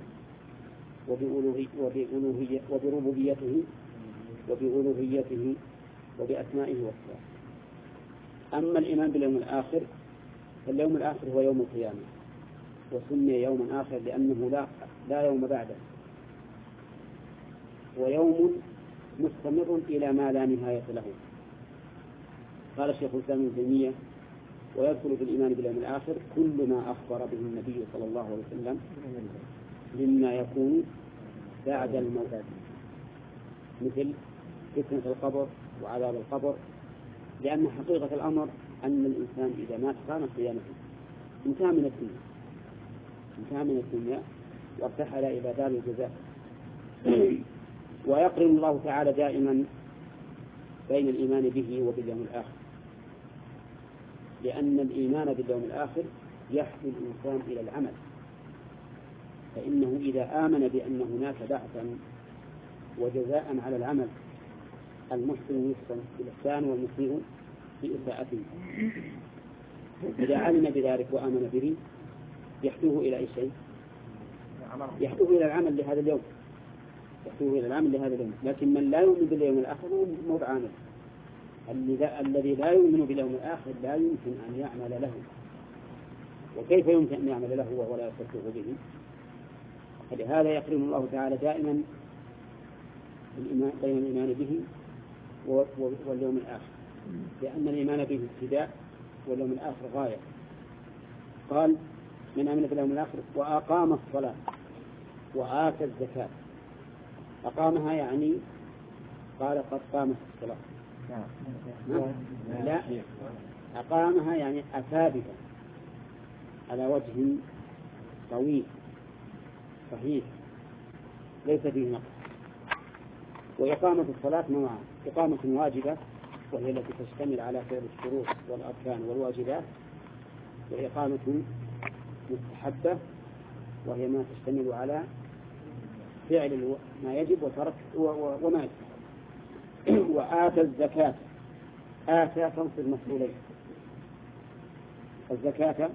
وبألوهيته وبربوبيته وبألوهيته وبأسمائه وصفاته. أما الإيمان باليوم الآخر فاليوم الآخر هو يوم القيامة، وسمي يوما آخر لأنه لا لا يوم بعده، ويوم مستمر إلى ما لا نهاية له. قال الشيخ الإسلام ابن تيمية: ويدخل في الإيمان باليوم الآخر كل ما أخبر به النبي صلى الله عليه وسلم مما يكون بعد الموت، مثل فتنة القبر وعذاب القبر، لأن حقيقة الأمر أن الإنسان إذا مات قامت قيامته، انتهى من الدنيا انتهى من الدنيا وارتحل إلى دار الجزاء. ويقرن الله تعالى دائما بين الإيمان به وباليوم الآخر، لأن الإيمان باليوم الآخر يحمل الإنسان إلى العمل، فإنه إذا آمن بأن هناك بعثا وجزاء على العمل، المحسن يحسن بالإحسان والمسيء بإساءته، إذا علم بذلك وآمن به يحتوه إلى أي شيء؟ يحتوه إلى العمل لهذا اليوم، يحتوه إلى العمل لهذا اليوم. لكن من لا يؤمن باليوم الآخر هو موضع عامل. الذي لا يؤمن باليوم الآخر لا يمكن أن يعمل له، وكيف يمكن أن يعمل له وهو لا يصدق به؟ فلهذا يقرن الله تعالى دائما بين الإيمان به واليوم الآخر، لأن الإيمان به ابتداء واليوم الآخر غاية. قال: من آمن باليوم الآخر وأقام الصلاة وآتى الزكاة. أقامها يعني قال قد قامت الصلاة، لا، أقامها يعني أثابتها على وجه طويل صحيح ليس فيه نقص. وإقامة الصلاة نوعان: إقامة واجبة وهي التي تشتمل على فعل الشروط والأركان والواجبات، وإقامة مستحبة وهي ما تشتمل على فعل ما يجب وترك وما يجب. وآتى الزكاة، آتى تنصب مفعولين: الزكاة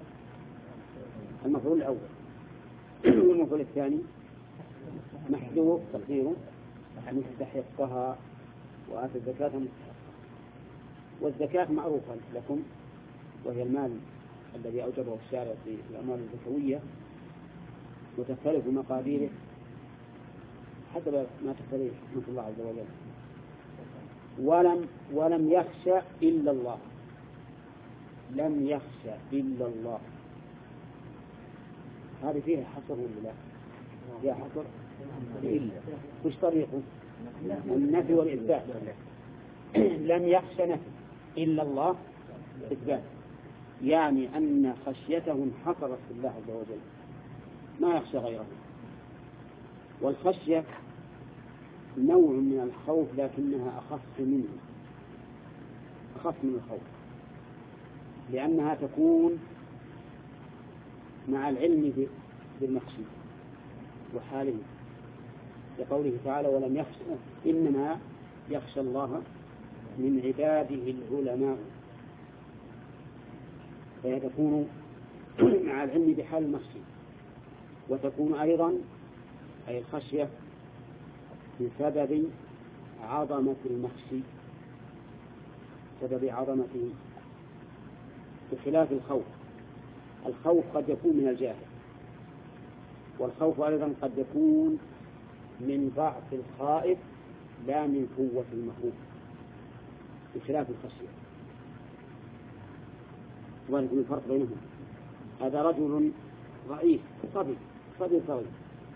المفعول الأول، والمفعول الثاني محذوف تقديره مستحقها وآتى الزكاة مستحقها. والزكاة معروفة لكم، وهي المال الذي أوجبه الشارع في الأموال الزكوية، وتختلف مقاديره حسب ما تقتضيه حكمة الله عز وجل. ولم ولم يخشى إلا الله، لم يخشى إلا الله، هذه فيها حصر ولا لا؟ فيها حصر إلا، وش طريقه؟ النفي والإثبات. لم يخشى نفي إلا الله إثبات، يعني أن خشيته انحصرت في الله عز وجل، ما يخشى غيره. والخشية نوع من الخوف لكنها أخف منه، أخف من الخوف، لأنها تكون مع العلم بالمخشي وحاله، لقوله تعالى ولم يخشى، إنما يخشى الله من عباده العلماء، فهي تكون مع العلم بحال المخشي، وتكون أيضا أي الخشية بسبب عظمة المخشي، سبب عظمته، بخلاف الخوف. الخوف قد يكون من الجاهل، والخوف أيضا قد يكون من ضعف الخائف لا من قوة المخوف، بخلاف الخشية. ولكن الفرق بينهم، هذا رجل ضعيف صبي صبي صغير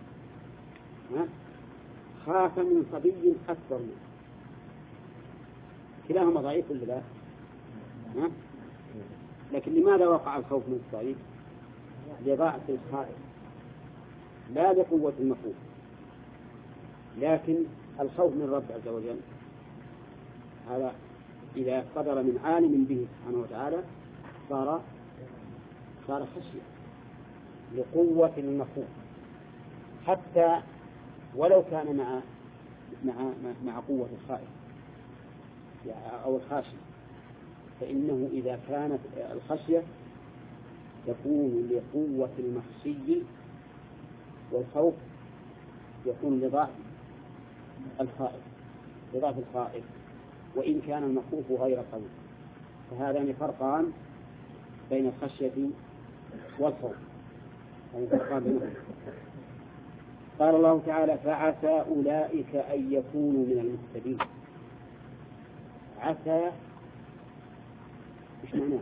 خاف من صبي أكبر منه، كلاهما ضعيف ولا لا؟ لكن لماذا وقع الخوف من الصغير؟ لضعف الخائف لا لقوة المخوف. لكن الخوف من رب عز وجل هذا إذا قدر من عالم به سبحانه وتعالى صار صار خشية لقوة المخوف، حتى ولو كان مع مع مع قوة الخائف أو الخاشي، فإنه إذا كانت الخشية تكون لقوة المخشي، والخوف يكون لضعف الخائف لضعف الخائف وإن كان المخوف غير قوي. فهذان فرقان بين الخشية والخوف، يعني فرقان بينهم. قال الله تعالى فعسى أولئك أن يكونوا من المهتدين. عسى إيش معناها؟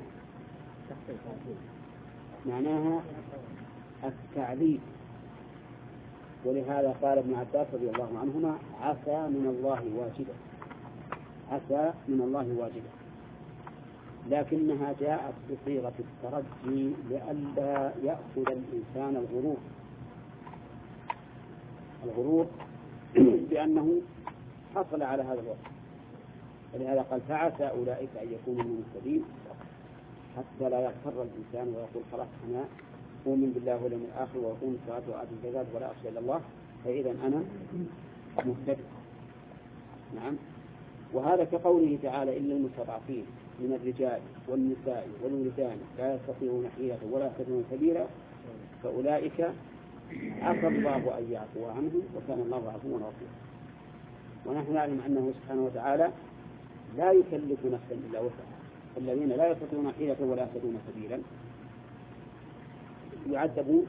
معناها التعليل، ولهذا قال ابن عباس رضي الله عنهما عسى من الله واجبة، عسى من الله واجبة، لكنها جاءت بصيغة الترجي لئلا يأخذ الإنسان الغرور الغرور بأنه حصل على هذا الوقت، ولهذا قال فعسى أولئك أن يكونوا من المهتدين، حتى لا يغتر الإنسان ويقول خلاص أنا أؤمن بالله واليوم الآخر وأقوم الصلاة وآتي الزكاة ولا أخشى إلا الله فإذا أنا مهتدي. نعم. وهذا كقوله تعالى إلا المستضعفين من الرجال والنساء والولدان لا يستطيعون حيلة ولا يهتدون سبيلا فأولئك عسى الله أن يعفو عنهم وكان الله عفوا غفورا. ونحن نعلم أنه سبحانه وتعالى لا يكلف نفسا إلا وسعها، الذين لا يستطيعون حيلة ولا يهتدون سبيلا يعذبون؟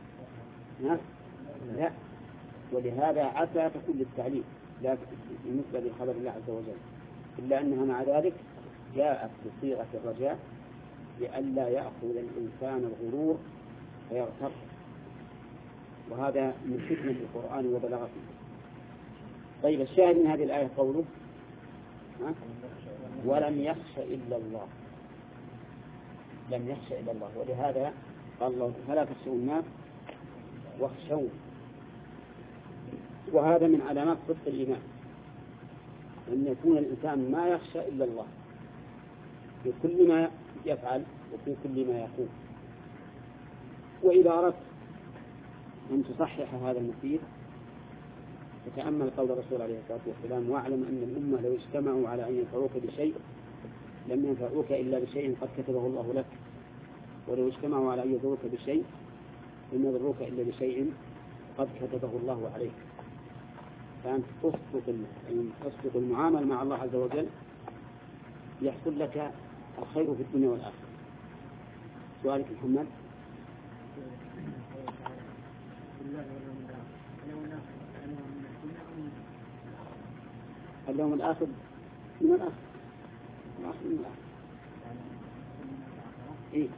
لا. ولهذا عسى تكون للتعليم لا بالنسبة لخبر الله عز وجل، إلا أنها مع ذلك جاءت بصيغة الرجاء لئلا يأخذ الإنسان الغرور فيغتر، وهذا من حكمة القرآن وبلاغته. طيب الشاهد من هذه الآية قوله ولم يخش إلا الله، لم يخش إلا الله، ولهذا قال الله فلا تخشوا الناس واخشوا. وهذا من علامات صدق الإيمان أن يكون الإنسان ما يخشى إلا الله في كل ما يفعل وفي كل ما يقول. وإذا أردت أن تصحح هذا المسير فتأمل قول الرسول عليه الصلاة والسلام واعلم أن الأمة لو اجتمعوا على أن ينفعوك بشيء لم ينفعوك إلا بشيء قد كتبه الله لك، ولو اجتمعوا على أن يضروك بشيء لم يضروك إلا بشيء قد كتبه الله عليك. فأنت تسقط تسقط المعاملة مع الله عز وجل يحصل لك الخير في الدنيا والآخرة. سؤالك محمد. اليوم الآخر من الآخر الآخر من الآخر إيه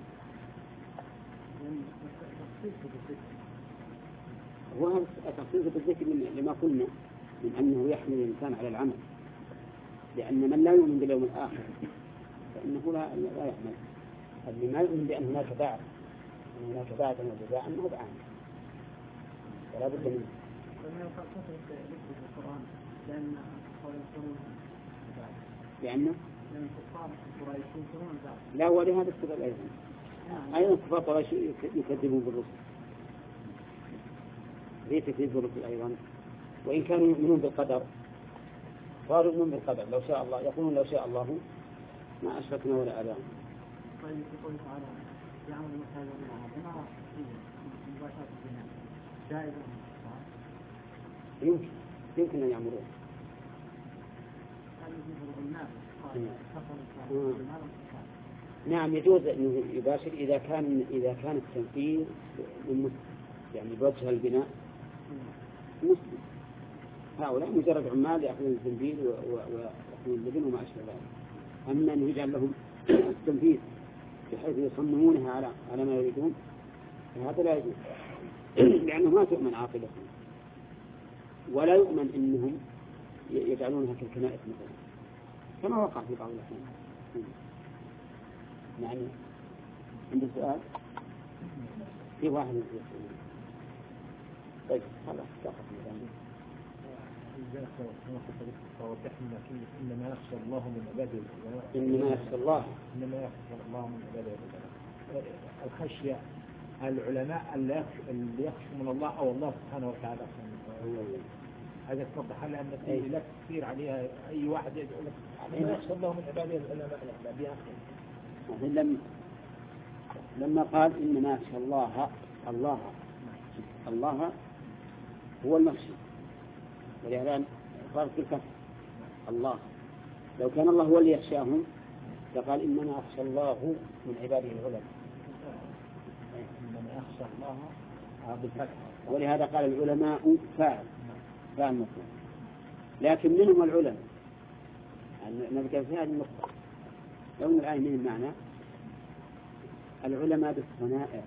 هو هذا التخصيص بالذكر لما قلنا من أنه يحمل الإنسان على العمل، لأن من لا يؤمن باليوم الآخر فإنه لا لا يعمل. اللي ما يؤمن بأن هناك بعث أن هناك بعث وجزاء أنه بعمل فلا بد منه. لأنه لا ولهذا السبب أيضا أيضا كفار قريش يكذبون بالرسل ليه تكذيب بالرسل أيضا، وإن كانوا يؤمنون بالقدر قالوا يؤمنون بالقدر لو شاء الله، يقولون لو شاء الله ما أشركنا ولا آباؤنا. طيب يقول تعالى يعمل مثلا ما مباشرة الجنة جائزة يمكن يمكن أن يعملون. نعم يجوز أن يباشر إذا كان إذا كان التنفيذ من يعني بوجه البناء مسلم. هؤلاء مجرد عمال يأخذون الزنبيل ويأخذون اللبن وما أشبه ذلك. أما أن يجعل لهم التنفيذ بحيث يصممونها على على ما يريدون فهذا لا يجوز لأنه ما تؤمن عاقبتهم، ولا يؤمن أنهم يجعلونها كالكنائس مثلا كما وقع في بعض الأحيان. يعني عندي سؤال في واحد يسأل. طيب خلاص تأخذ مثلا إنما يخشى الله من عباده العلماء. إنما يخشى الله إنما يخشى الله من عباده العلماء. الخشية العلماء اللي يخشوا من الله أو الله سبحانه وتعالى. هذا توضح لأن في لا كثير عليها أي واحد يقول لك إنما يخشى الله من عباده العلماء لا بيأخذ. لما لما قال إنما يخشى الله الله الله هو المخشي، ولهذا صار في الكفر الله. لو كان الله هو اللي يخشاهم فقال إنما يخشى الله من عباده العلماء. إنما يخشى الله بالفتح، ولهذا قال العلماء فاعل فاعل مفعول، لكن منهم العلماء نذكر في هذه النقطة. لو من الآية من المعنى العلماء بالصنائع.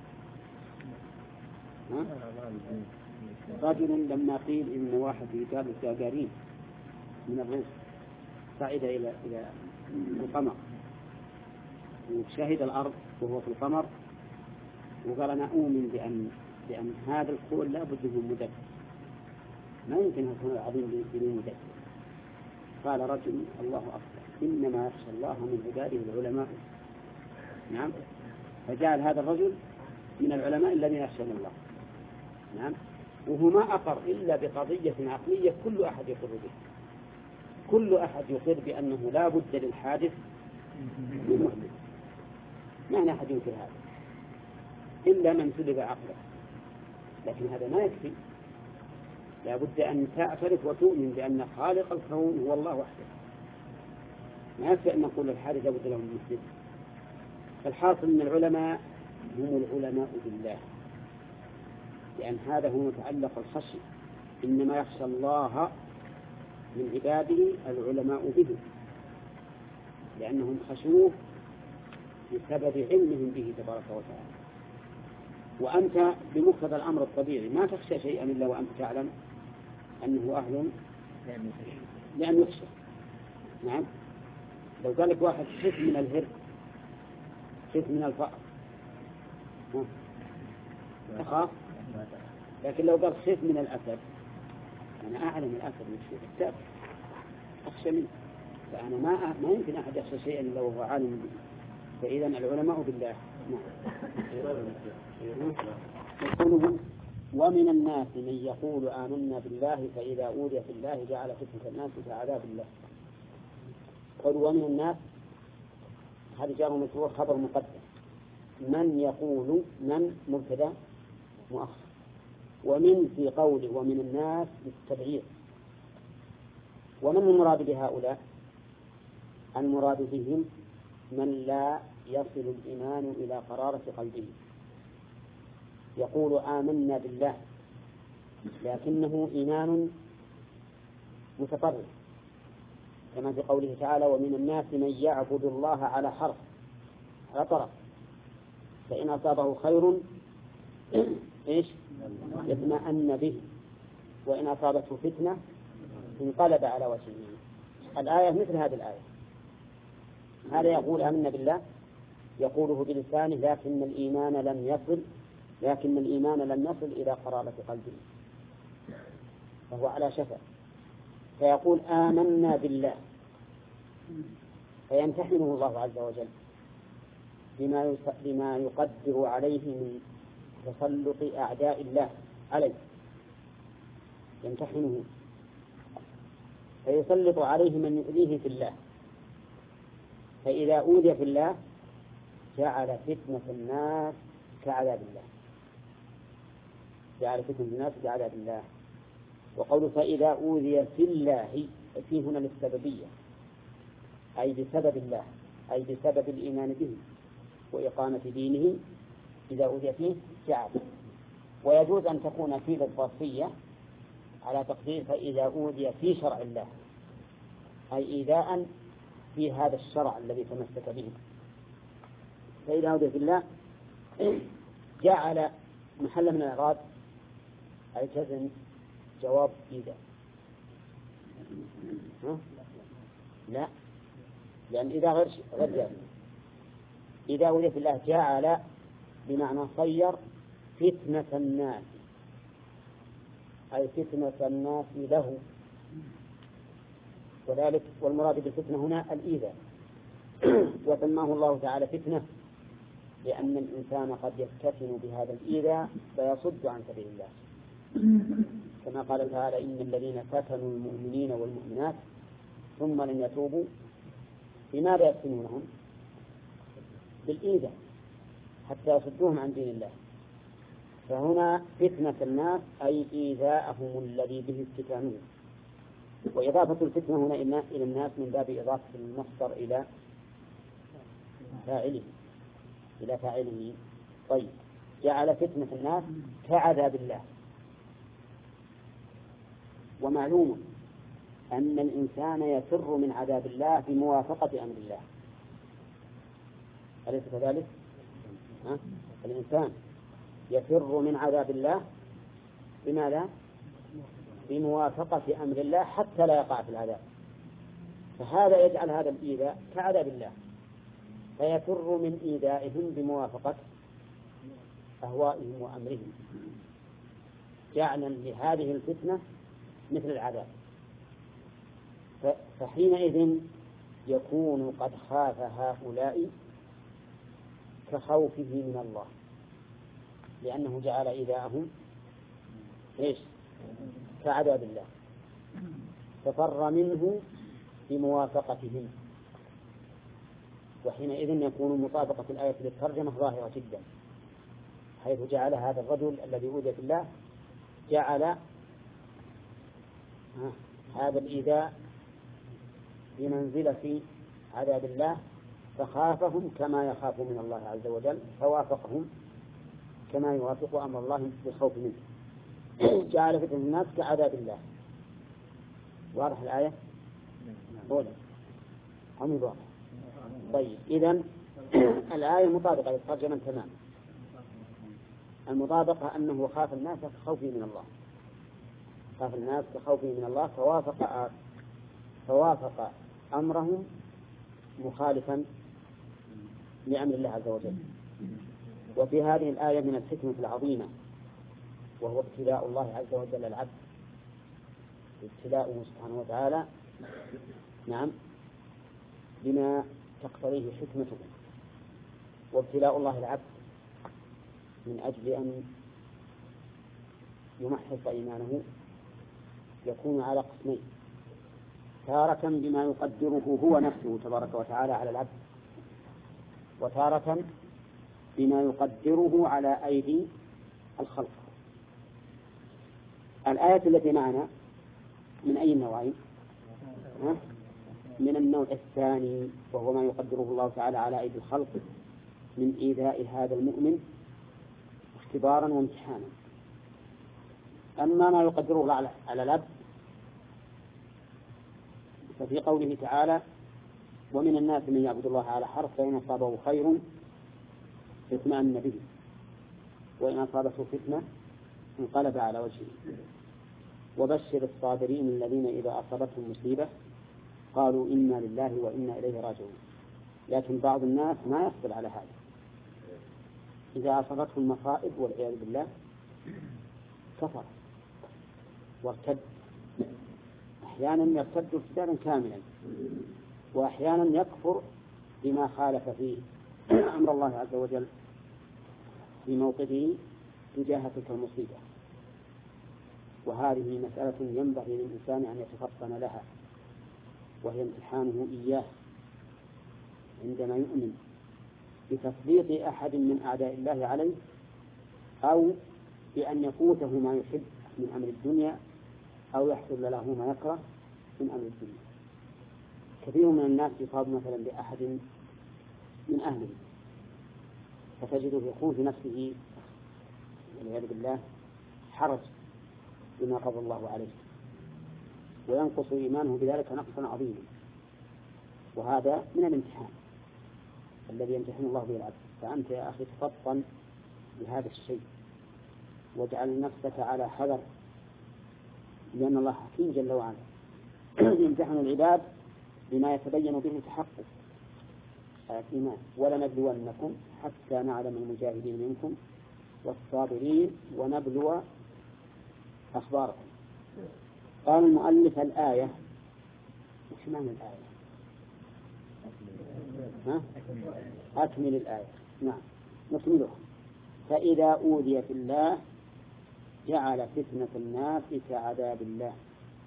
رجل لما قيل إن واحد يجاب الجاجارين من الروس صعد إلى إلى القمر وشهد الأرض وهو في القمر وقال أنا أؤمن بأن بأن هذا الكون لا بد من مدبر، ما يمكن أن يكون العظيم بدون مدبر. قال رجل الله أكبر إنما يخشى الله من عباده العلماء. نعم، فجعل هذا الرجل من العلماء الذين يخشون الله. نعم، وهو ما أقر إلا بقضية عقلية كل أحد يقر به، كل أحد يقر بأنه لا بد للحادث من محدث، ما أحد ينكر هذا إلا من سلب عقله. لكن هذا ما يكفي، لا بد أن تعترف وتؤمن بأن خالق الكون هو الله وحده. ما يكفي أن نقول الحادث لا بد له من محدث. فالحاصل أن العلماء هم العلماء بالله، لأن هذا هو متعلق الخشية. إنما يخشى الله من عباده العلماء به، لأنهم خشوه بسبب علمهم به تبارك وتعالى. وأنت بمقتضى الأمر الطبيعي ما تخشى شيئا إلا وأنت تعلم أنه أهل لأن يخشى. نعم، لو قال لك واحد خف من الهرب خف من الفقر تخاف، لكن لو قال خف من الأسد أنا أعلم الأسد يخشى الكتاب أخشى منه، فأنا ما ما يمكن أحد يخشى شيئا إلا وهو عالم به. فإذا العلماء بالله. يقولون ومن الناس من يقول آمنا بالله فإذا أوذي في الله جعل فتنة الناس كعذاب الله. قل ومن الناس هذا جار مجرور خبر مقدم. من يقول من مبتدا مؤخر، ومن في قوله ومن الناس بالتبعير ومن المراد بهؤلاء؟ المراد بهم من لا يصل الإيمان إلى قرارة قلبه، يقول آمنا بالله لكنه إيمان متطرف، كما في قوله تعالى ومن الناس من يعبد الله على حرف، على طرف، فإن أصابه خير إيش اطمأن به، وإن أصابته فتنة انقلب على وجهه. الآية مثل هذه الآية، هذا يقول آمنا بالله يقوله بلسانه لكن الإيمان لم يصل لكن الإيمان لم يصل إلى قرارة قلبه، فهو على شفا، فيقول آمنا بالله فيمتحنه الله عز وجل بما بما يقدر عليه من تسلط أعداء الله عليه، يمتحنه فيسلط عليه من يؤذيه في الله، فإذا أوذي في الله جعل فتنة الناس كعذاب الله، جعل فتنة الناس كعذاب الله. وقوله فإذا أوذي في الله فيه هنا للسببية، أي بسبب الله، أي بسبب الإيمان به وإقامة دينه، إذا أوذي فيه جعل. ويجوز أن تكون فيه للظرفية على تقدير فإذا أوذي في شرع الله، أي إيذاء في هذا الشرع الذي تمسك به. فإذا أوذي في الله جعل محل من الإعراب أي جزم جواب إذا لا، لأن إذا غير غير جازم. إذا أوذي في الله جعل بمعنى صير فتنة الناس، أي فتنة الناس له، وذلك والمراد بالفتنة هنا الإيذاء. وسماه الله تعالى فتنة لأن الإنسان قد يفتتن بهذا الإيذاء فيصد عن سبيل الله، كما قال تعالى إن الذين فتنوا المؤمنين والمؤمنات ثم لم يتوبوا بماذا يفتنونهم؟ بالإيذاء حتى يصدوهم عن دين الله. فهنا فتنة الناس أي إيذاءهم الذي به افتتانهم. وإضافة الفتنة هنا إلى الناس من باب إضافة المصدر إلى فاعله إلى فاعله. طيب، جعل فتنة الناس كعذاب الله. ومعلوم أن الإنسان يفر من عذاب الله بموافقة أمر الله، أليس كذلك؟ ها؟ الإنسان يفر من عذاب الله بماذا؟ بموافقة أمر الله حتى لا يقع في العذاب، فهذا يجعل هذا الإيذاء كعذاب الله، فيفر من إيذائهم بموافقة أهوائهم وأمرهم، جعلا لهذه الفتنة مثل العذاب. فحينئذ يكون قد خاف هؤلاء كخوفه من الله، لأنه جعل إيذاءهم إيش؟ كعذاب الله، ففر منه بموافقتهم. وحينئذ يكون مطابقة الآية للترجمة ظاهرة جدا، حيث جعل هذا الرجل الذي أوذي في الله جعل هذا الإيذاء بمنزلة عذاب الله، فخافهم كما يخاف من الله عز وجل، فوافقهم كما يوافق أمر الله بالخوف منه، جعل فتنة الناس كعذاب الله. واضح الآية؟ أولا أم واضح؟ طيب، إذن الآية مطابقة للترجمة تمام. المطابقة أنه خاف الناس كخوفه من الله، خاف الناس كخوفه من الله، فوافق فوافق أمرهم مخالفا لأمر الله عز وجل. وفي هذه الآية من الحكمة العظيمة، وهو ابتلاء الله عز وجل العبد، ابتلاؤه سبحانه وتعالى نعم بما تقتضيه حكمته. وابتلاء الله العبد من أجل أن يمحص إيمانه يكون على قسمين: تارة بما يقدره هو نفسه تبارك وتعالى على العبد، وتارة بما يقدره على أيدي الخلق. الآية التي معنا من أي النوعين؟ من النوع الثاني، وهو ما يقدره الله تعالى على أيدي الخلق من إيذاء هذا المؤمن اختبارا وامتحانا. أما ما يقدره الله على الأب ففي قوله تعالى: ومن الناس من يعبد الله على حرف فإن أصابه خير اطمأن به وإن أصابته فتنة انقلب على وجهه. وبشر الصابرين الذين إذا أصابتهم مصيبة قالوا إنا لله وإنا إليه راجعون. لكن بعض الناس ما يصبر على هذا، إذا أصابته المصائب والعياذ بالله كفر وارتد. أحيانا يرتد ارتدادا كاملا، وأحيانا يكفر بما خالف فيه أمر الله عز وجل في موقفه تجاه تلك المصيبة. وهذه مسألة ينبغي للإنسان أن يتفطن لها، وهي امتحانه إياه عندما يؤمن بتسليط أحد من أعداء الله عليه، أو بأن يفوته ما يحب من أمر الدنيا، أو يحصل له ما يكره من أمر الدنيا. كثير من الناس يصاب مثلا بأحد من أهله فتجده يكون في نفسه والعياذ بالله حرج بما قضى الله عليه، وينقص إيمانه بذلك نقصا عظيما. وهذا من الامتحان الذي يمتحن الله به العبد. فأنت يا أخي تفطن بهذا الشيء واجعل نفسك على حذر، لأن الله حكيم جل وعلا يمتحن العباد بما يتبين به تحقق الإيمان. ولنبلونكم حتى نعلم المجاهدين منكم والصابرين ونبلو أخباركم. قال المؤلف الآية، وش معنى الآية؟ ها؟ أكمل الآية. نعم نكملها. فإذا أوذي في الله جعل فتنة الناس كعذاب الله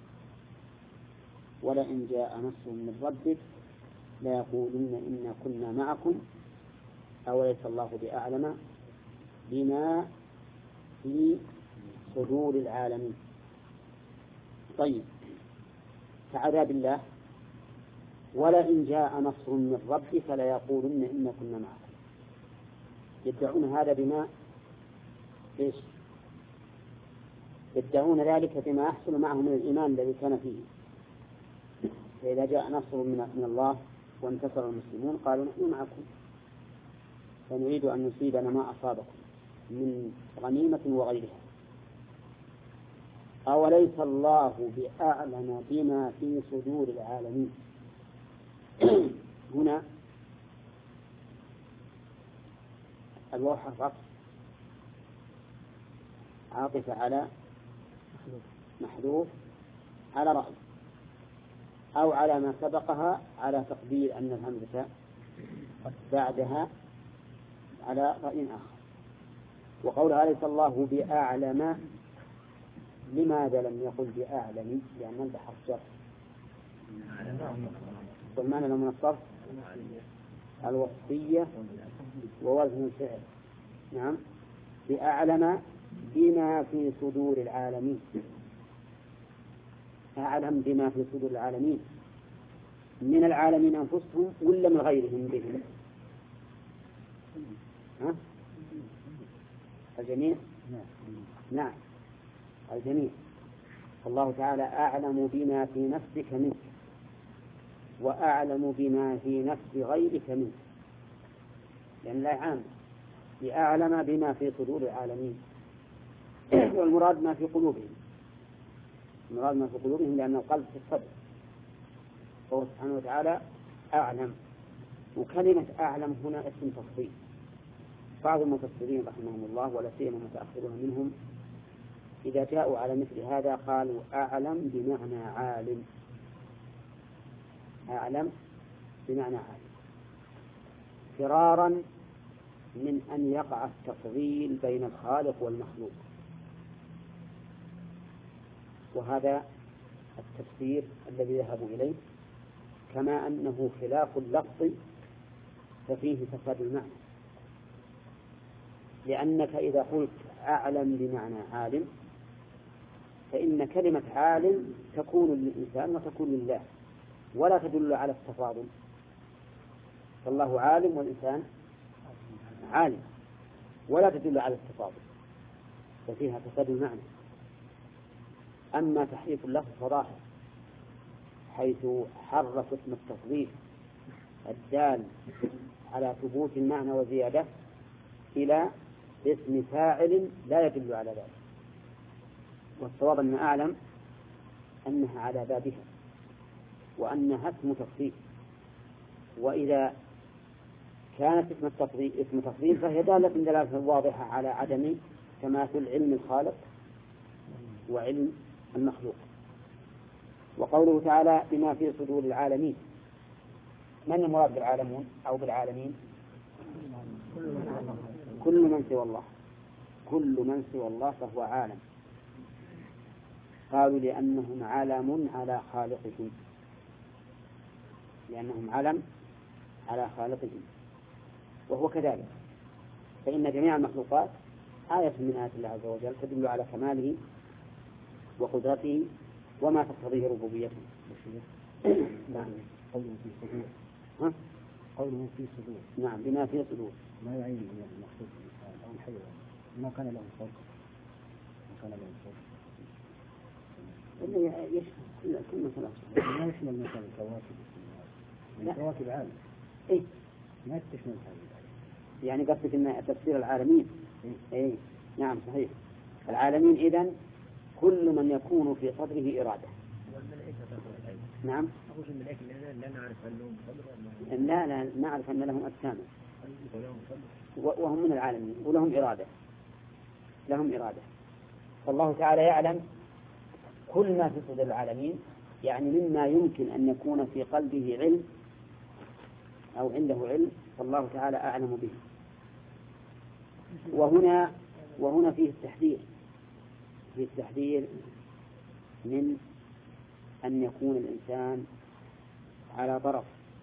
ولئن جاء نصر من ربك ليقولن إنا كنا معكم أوليس الله بأعلم بما في صدور العالمين. طيب، كعذاب الله ولئن جاء نصر من ربك ليقولن إنا كنا معكم. يدعون هذا بما إيش؟ يدعون ذلك بما يحصل معهم من الإيمان الذي كان فيه. فإذا جاء نصر من الله وانتصر المسلمون قالوا نحن معكم فنريد أن نصيبنا ما أصابكم من غنيمة وغيرها. أوليس الله بأعلم بما في صدور العالمين. هنا الواو حرف عطف عاطفة على محذوف على رأي، أو على ما سبقها على تقدير أن الهمزة بعدها على رأي آخر. وقولها ليس الله بأعلم، لماذا لم يقل بأعلم؟ لأن هذا حرف جر، والمعنى من الصرف الوصفية ووزن الفعل. نعم، بأعلم بما في صدور العالمين. أعلم بما في صدور العالمين من العالمين أنفسهم ولا من غيرهم بهم؟ ها؟ الجميع؟ نعم الجميع. الله تعالى أعلم بما في نفسك منك وأعلم بما في نفس غيرك منك، لأن لا عام لأعلم بما في صدور العالمين. والمراد ما في قلوبهم، المراد ما في قلوبهم لأن القلب في الصدر. فهو سبحانه وتعالى أعلم. وكلمة أعلم هنا اسم تفضيل. بعض المفسرين رحمهم الله ولا سيما المتأخرون منهم إذا جاءوا على مثل هذا قالوا أعلم بمعنى عالم، أعلم بمعنى عالم، فرارا من أن يقع التفضيل بين الخالق والمخلوق. وهذا التفسير الذي ذهبوا إليه، كما أنه خلاف اللفظ ففيه فساد المعنى. لأنك إذا قلت أعلم بمعنى عالم فإن كلمة عالم تكون للإنسان وتكون لله، ولا تدل على التفاضل، فالله عالم والإنسان عالم، ولا تدل على التفاضل، ففيها فساد المعنى. أما تحريف اللفظ فظاهر، حيث حرف اسم التفضيل الدال على ثبوت المعنى وزيادة إلى اسم فاعل لا يدل على ذلك. والصواب أن أعلم أنها على بابها، وأنها اسم تفضيل، وإذا كانت اسم التفضيل اسم تفضيل فهي دالة دلالة واضحة على عدم تماثل علم الخالق وعلم المخلوق. وقوله تعالى بما في صدور العالمين، من المراد بالعالمون أو بالعالمين؟ كل من سوى الله، كل من سوى الله فهو عالم. قالوا لأنهم علم على خالقهم، لأنهم علم على خالقهم، وهو كذلك، فإن جميع المخلوقات آية من آيات الله عز وجل تدل على كماله وقدرته وما تقتضيه ربوبيته. نعم. قوله في صدور. ها؟ قوله في صدور. نعم، بما في صدور. ما يعني من المخلوق الإنسان أو الحيوان ما كان له صوت، ما كان له صوت. اللي يشمل كل كل مثلا. ما يشمل مثلا الكواكب. من كواكب عالم. إيه؟ ما تشمل هذه. يعني قصدك إن تفسير العالمين. إيه؟ إيه؟ نعم صحيح. العالمين إذن كل من يكون في صدره إرادة. نعم. أقول الملائكة لا نعرف هل لهم صدر؟ لا لا نعرف أن لهم أجسام وهم من العالمين ولهم إرادة، لهم إرادة. فالله تعالى يعلم كل ما في صدر العالمين، يعني مما يمكن أن يكون في قلبه علم أو عنده علم، فالله تعالى أعلم به. وهنا وهنا فيه التحذير، فيه التحذير من أن يكون الإنسان على طرف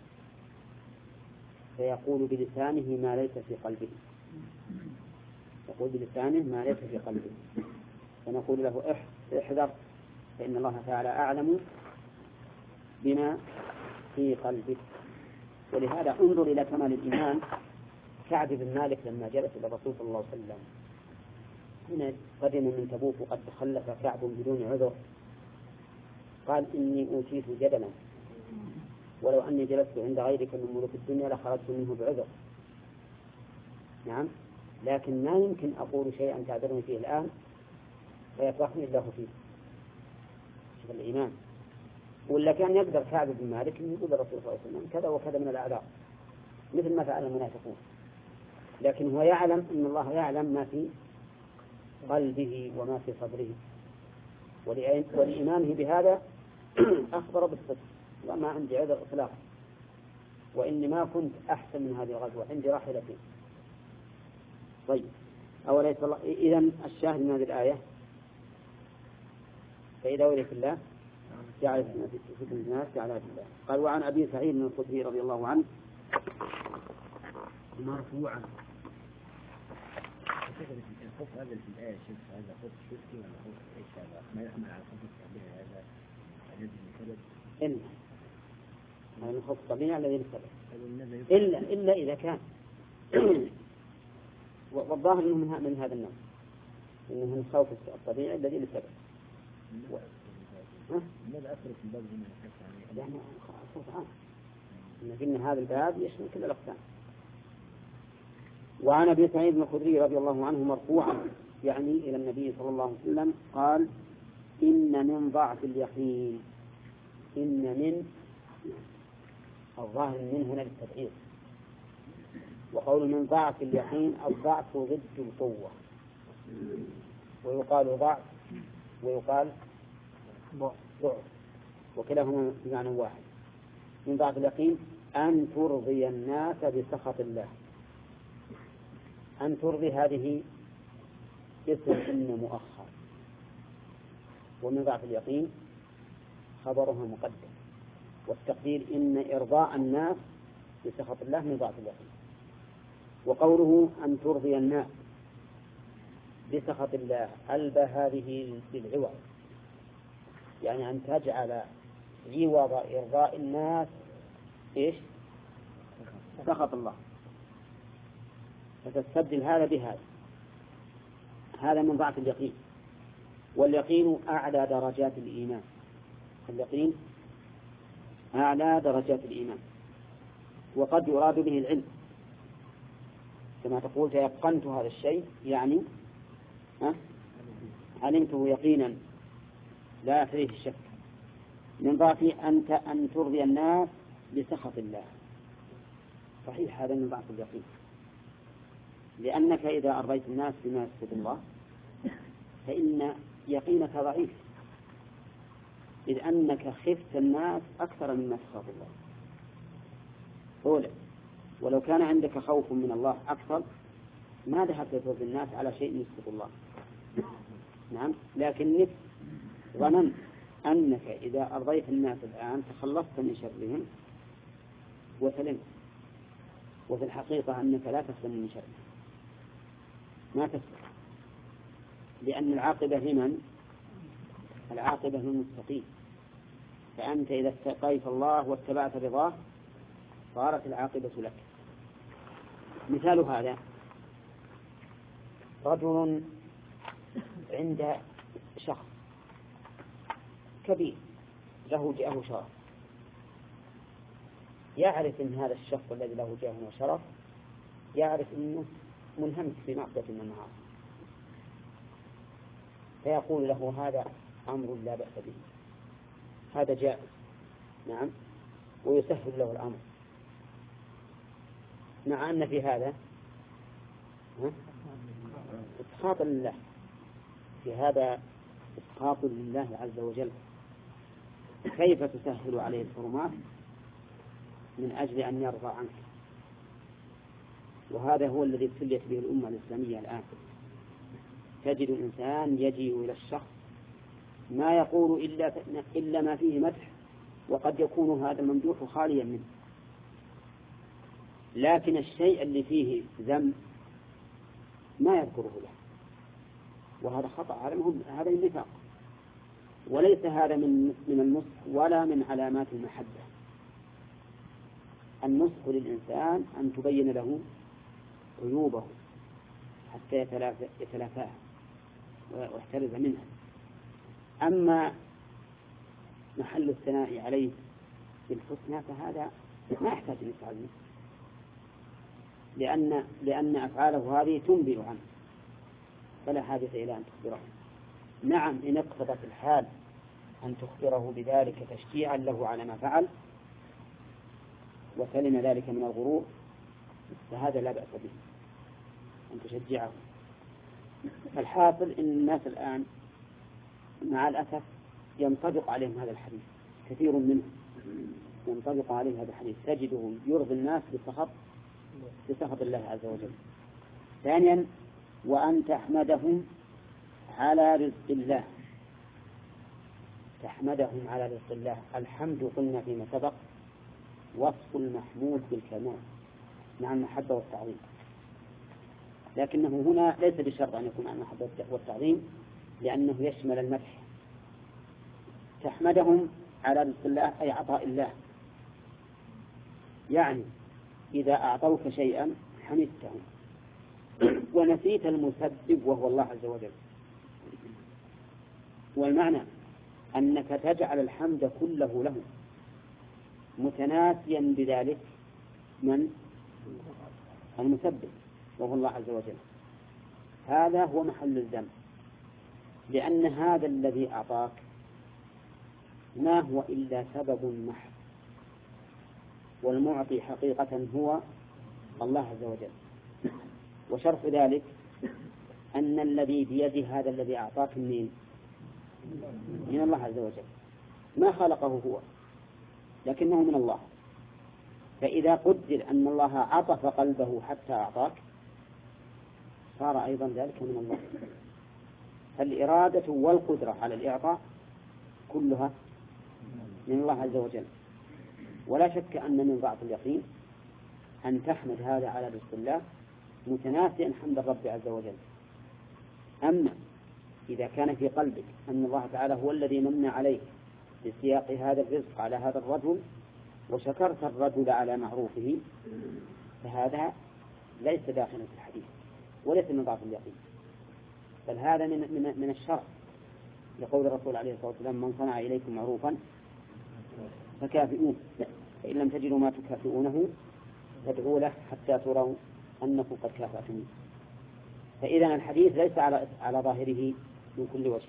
فيقول بلسانه ما ليس في قلبه، يقول بلسانه ما ليس في قلبه، فنقول له احذر، فإن الله تعالى أعلم بما في قلبك. ولهذا انظر إلى كمال الإيمان كعب بن مالك لما جلس إلى الرسول صلى الله عليه وسلم، هنا قدم من تبوك وقد تخلف كعب بدون عذر، قال إني أوتيت جدلا، ولو أني جلست عند غيرك من ملوك الدنيا لخرجت منه بعذر. نعم، لكن ما يمكن أقول شيئا تعذرني فيه الآن فيفرحني الله فيه. شوف الإيمان. ولا كان يقدر كعب بن مالك أن يقول الرسول صلى الله عليه وسلم كذا وكذا من الأعذار مثل ما فعل المنافقون، لكن هو يعلم أن الله يعلم ما في قلبه وما في صدره، ولإيمانه بهذا أخبر بالصدق، وما عندي عذر إطلاقا، وإني ما كنت أحسن من هذه الغزوة، عندي راحلتين. طيب، أوليس الله إذن الشاهد من هذه الآية فإذا ولي في الله جعل في الناس جعل في الله. قال وعن أبي سعيد بن الخدري رضي الله عنه مرفوعا. الخوف هذا في الآية شوف هذا خوف شركي ولا خوف إيش هذا؟ ما يحمل على خوف التعبير هذا الذي بسبب إلا هذا الخوف الطبيعي الذي بسبب إلا إلا إذا كان والظاهر إنه من, من هذا النوع، إنه من الخوف الطبيعي الذي بسبب. ماذا أثر في الباب هنا؟ يعني خوف عام، إن هذا الباب يشمل كل الأقسام. وعن أبي سعيد بن الخدري رضي الله عنه مرفوعا يعني إلى النبي صلى الله عليه وسلم قال إن من ضعف اليقين، إن من الظاهر من هنا للتبعيض، وقول من ضعف اليقين الضعف ضد القوة، ويقال ضعف ويقال ضعف، وكلاهما بمعنى واحد. من ضعف اليقين أن ترضي الناس بسخط الله. أن ترضي هذه اسم إن مؤخر، ومن ضعف اليقين خبرها مقدم، والتقدير إن إرضاء الناس بسخط الله من ضعف اليقين. وقوله أن ترضي الناس بسخط الله ألبى هذه بالعوض، يعني أن تجعل عوض إرضاء الناس إيش؟ سخط الله، فتستبدل هذا بهذا. هذا من ضعف اليقين. واليقين أعلى درجات الإيمان. اليقين أعلى درجات الإيمان، وقد يراد به العلم، كما تقول تيقنت هذا الشيء، يعني أه؟ علمته يقينا لا فيه الشك. من ضعف أنت أن ترضي الناس بسخط الله. صحيح هذا من ضعف اليقين، لأنك إذا أرضيت الناس بما يسخط الله فإن يقينك ضعيف، إذ أنك خفت الناس أكثر مما تخاف الله. أولا، ولو كان عندك خوف من الله أكثر ما ذهبت ترضي الناس على شيء يسخط الله. نعم، لكنك ظننت أنك إذا أرضيت الناس الآن تخلصت من شرهم وسلمت، وفي الحقيقة أنك لا تسلم من شرهم، ما تسلم، لأن العاقبة لمن؟ العاقبة للمتقين. فأنت إذا اتقيت الله واتبعت رضاه صارت العاقبة لك. مثال هذا رجل عند شخص كبير له جاه وشرف، يعرف أن هذا الشخص الذي له جاه وشرف يعرف أنه منهمك في معصية من المعاصي، فيقول له هذا أمر لا بأس به، هذا جائز، نعم، ويسهل له الأمر، مع أن في هذا إسخاط لله، في هذا إسخاط لله عز وجل. كيف تسهل عليه الحرمات من أجل أن يرضى عنك؟ وهذا هو الذي ابتليت به الأمة الإسلامية الآن. تجد الإنسان يجيء إلى الشخص ما يقول إلا, إلا ما فيه مدح، وقد يكون هذا الممدوح خاليا منه، لكن الشيء اللي فيه ذم ما يذكره له، وهذا خطأ. هذا النفاق، وليس هذا من من النصح ولا من علامات المحبة. النصح للإنسان أن تبين له عيوبه حتى يتلافاها ويحترز منها. أما محل الثناء عليه بالحسنى فهذا ما يحتاج أن يفعل منه، لأن لأن أفعاله هذه تنبئ عنه، فلا حاجة إلى أن تخبره. نعم، إن اقتضت الحال أن تخبره بذلك تشجيعا له على ما فعل وسلم ذلك من الغرور فهذا لا بأس به أن تشجعه. فالحاصل إن الناس الآن مع الأسف ينطبق عليهم هذا الحديث، كثير منهم ينطبق عليهم هذا الحديث، تجده يرضي الناس بسخط بسخط الله عز وجل. ثانيا، وأن تحمدهم على رزق الله، تحمدهم على رزق الله. الحمد قلنا فيما سبق وصف المحمود بالكمال مع المحبة والتعظيم، لكنه هنا ليس بشرط أن يكون مع المحبة والتعظيم، لأنه يشمل المدح. تحمدهم على رزق الله أي عطاء الله، يعني إذا أعطوك شيئا حمدتهم ونسيت المسبب وهو الله عز وجل. والمعنى أنك تجعل الحمد كله له متناسيا بذلك من المسبب وهو الله عز وجل. هذا هو محل الذنب، لأن هذا الذي أعطاك ما هو إلا سبب محض، والمعطي حقيقة هو الله عز وجل. وشرط ذلك أن الذي بيد هذا الذي أعطاك منين؟ من الله عز وجل، ما خلقه هو لكنه من الله. فإذا قدر أن الله عطف قلبه حتى أعطاك صار أيضا ذلك من الله. فالإرادة والقدرة على الإعطاء كلها من الله عز وجل. ولا شك أن من ضعف اليقين أن تحمد هذا على رزق الله متناسيا حمد الرب عز وجل. أما إذا كان في قلبك أن الله تعالى هو الذي من عليك بسياق هذا الرزق على هذا الرجل وشكرت الرجل على معروفه، فهذا ليس داخلا في الحديث وليس من ضعف اليقين، بل هذا من من من الشرع، لقول الرسول عليه الصلاة والسلام: من صنع إليكم معروفا فكافئوه، فإن لم تجدوا ما تكافئونه فادعوا له حتى تروا أنكم قد كافأتموه. فإذا الحديث ليس على على ظاهره من كل وجه.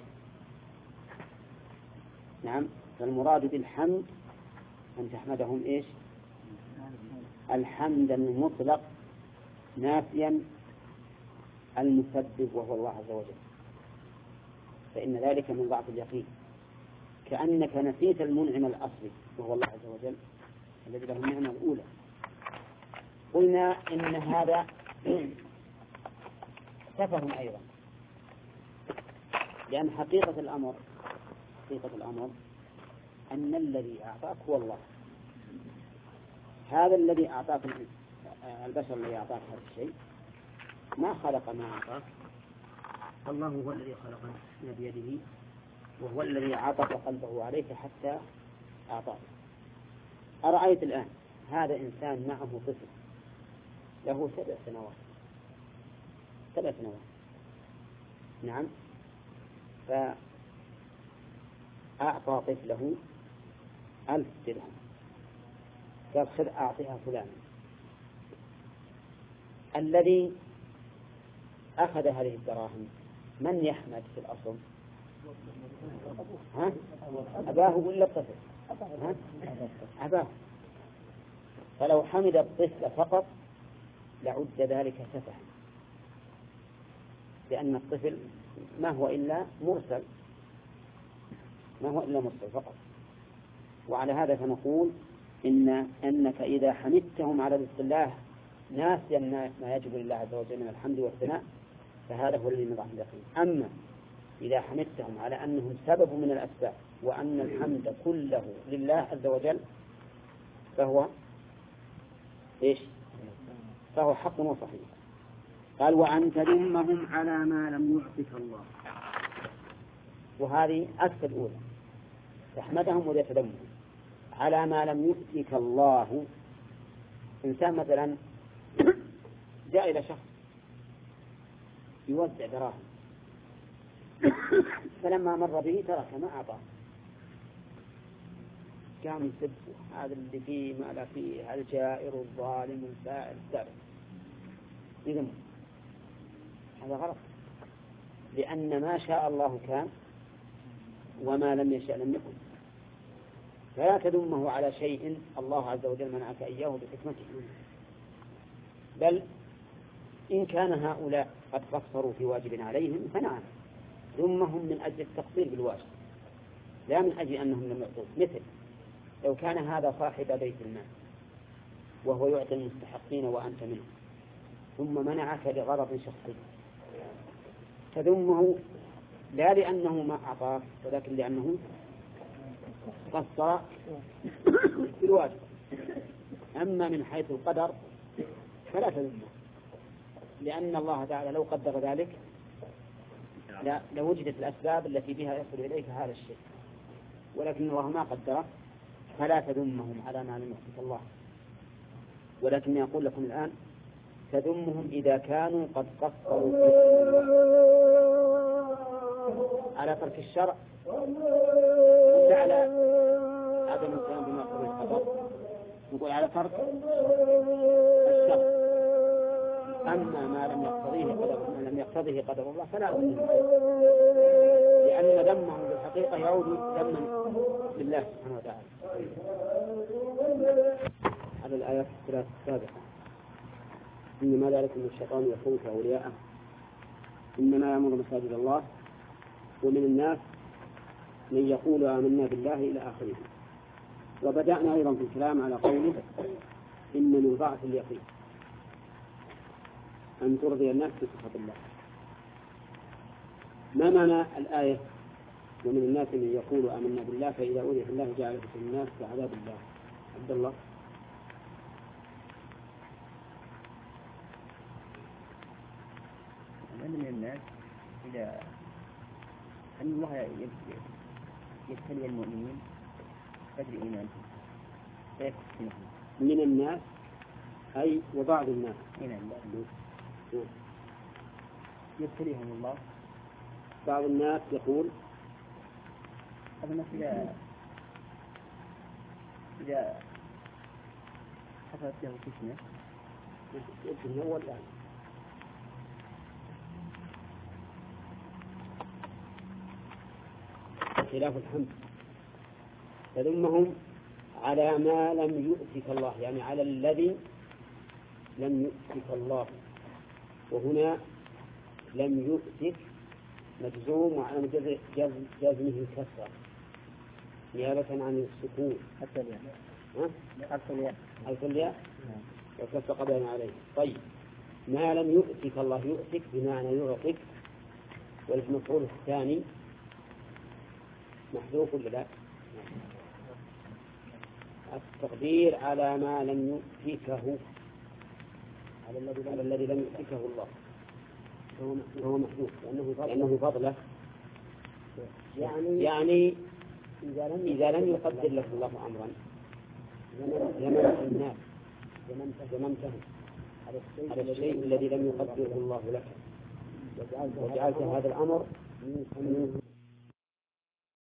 نعم، فالمراد بالحمد أن تحمدهم إيش؟ الحمد المطلق نافيا المسبب وهو الله عز وجل، فإن ذلك من ضعف اليقين، كأنك نسيت المنعم الأصلي وهو الله عز وجل الذي له النعمة الأولى. قلنا إن هذا سفه أيضا، لأن حقيقة الأمر حقيقة الأمر أن الذي أعطاك هو الله. هذا الذي أعطاك البشر الذي أعطاك هذا الشيء ما خلق ما أعطاك، الله هو الذي خلقه بيده، وهو الذي عطف قلبه عليك حتى أعطاك. أرأيت الآن هذا إنسان معه طفل له سبع سنوات سبع سنوات نعم، فأعطى طفله ألف درهم، قال: خذ أعطيها فلان. الذي أخذ هذه الدراهم من يحمد في الأصل؟ ها؟ أباه ولا الطفل؟ ها؟ أباه. فلو حمد الطفل فقط لعد ذلك سفها، لأن الطفل ما هو إلا مرسل ما هو إلا مرسل فقط. وعلى هذا فنقول إن أنك إذا حمدتهم على رزق الله ناسيا ما يجب لله عز وجل من الحمد والثناء فهذا هو الذي من ضعف اليقين. أما إذا حمدتهم على أنهم سبب من الأسباب وأن الحمد كله لله عز وجل فهو إيش؟ فهو حق وصحيح. قال: وأن تذمهم على ما لم يعطك الله. وهذه أكثر الأولى، تحمدهم ولا تذمهم على ما لم يؤتك الله. إنسان مثلا جاء إلى شخص يوزع دراهم، فلما مر به ترك ما أعطاه، قام يسب: هذا اللي فيه ما لا فيه، الجائر الظالم الفاعل السابق. إذن هذا غلط، لأن ما شاء الله كان وما لم يشاء لم يكن. فلا تذمه على شيء الله عز وجل منعك إياه بحكمته، بل إن كان هؤلاء قد قصروا في واجب عليهم فنعم، ذمهم من أجل التقصير بالواجب لا من أجل أنهم لم يعطوك. مثل لو كان هذا صاحب بيت المال وهو يعطي المستحقين وأنت منه، ثم منعك لغرض شخصي، تذمه لا لأنه ما أعطاك ولكن لأنه قصر في الواجب. أما من حيث القدر فلا تذمه، لأن الله تعالى لو قدر ذلك لوجدت الأسباب التي بها يصل إليك هذا الشيء، ولكن الله ما قدره، فلا تذمهم على ما لم يحدث الله. ولكن يقول لكم الآن: تذمهم إذا كانوا قد قصروا على ترك الشرع لا على عدم القيام بما يقتضيه القدر، نقول على ترك الشرع. أما ما لم يقتضيه قدر ما لم يقتضيه قدر الله فلا أذمهم، لأن ذمهم بالحقيقة يعود ذما لله سبحانه وتعالى. على الآيات الثلاث السابقة: إنما ذلك من الشيطان يخوف أولياءه، إنما يأمر مساجد الله، ومن الناس من يقول آمنا بالله إلى آخره. وبدأنا أيضا في الكلام على قوله: إن من ضعف اليقين أن ترضي الناس بصفة الله. ما معنى الآية: ومن الناس من يقول آمنا بالله فإذا أوذي في الله جعل في الناس كعذاب الله؟ عبد الله. أن من الناس إذا أن الله يبتلي المؤمنين تدري إيمان من الناس أي وبعض الناس يبتليهم الله. بعض الناس يقول هذا الناس إذا إذا حصلت لهم فتنة الفتنة هو الآن خلاف الحمد فذمهم على ما لم يؤتك الله، يعني على الذي لم يؤتك الله، وهنا لم يؤتك مجزوم وعلى جزمه الكسرة نيابة عن السكون. حتى الياء حتى الياء حتى الياء والكسر قبلنا عليه. طيب ما لم يؤتك الله، يؤتك بمعنى يعطيك، والمفعول الثاني محذوف ولا لا؟ التقدير على ما لم يؤتكه، على الذي على الذي لم يؤتكه الله فهو محذوف لأنه لأنه فضله. يعني يعني إذا لم يقدر له الله أمرا لمنت الناس لمنتهم على الشيء الذي لم يقدره الله لك، وجعلت هذا الأمر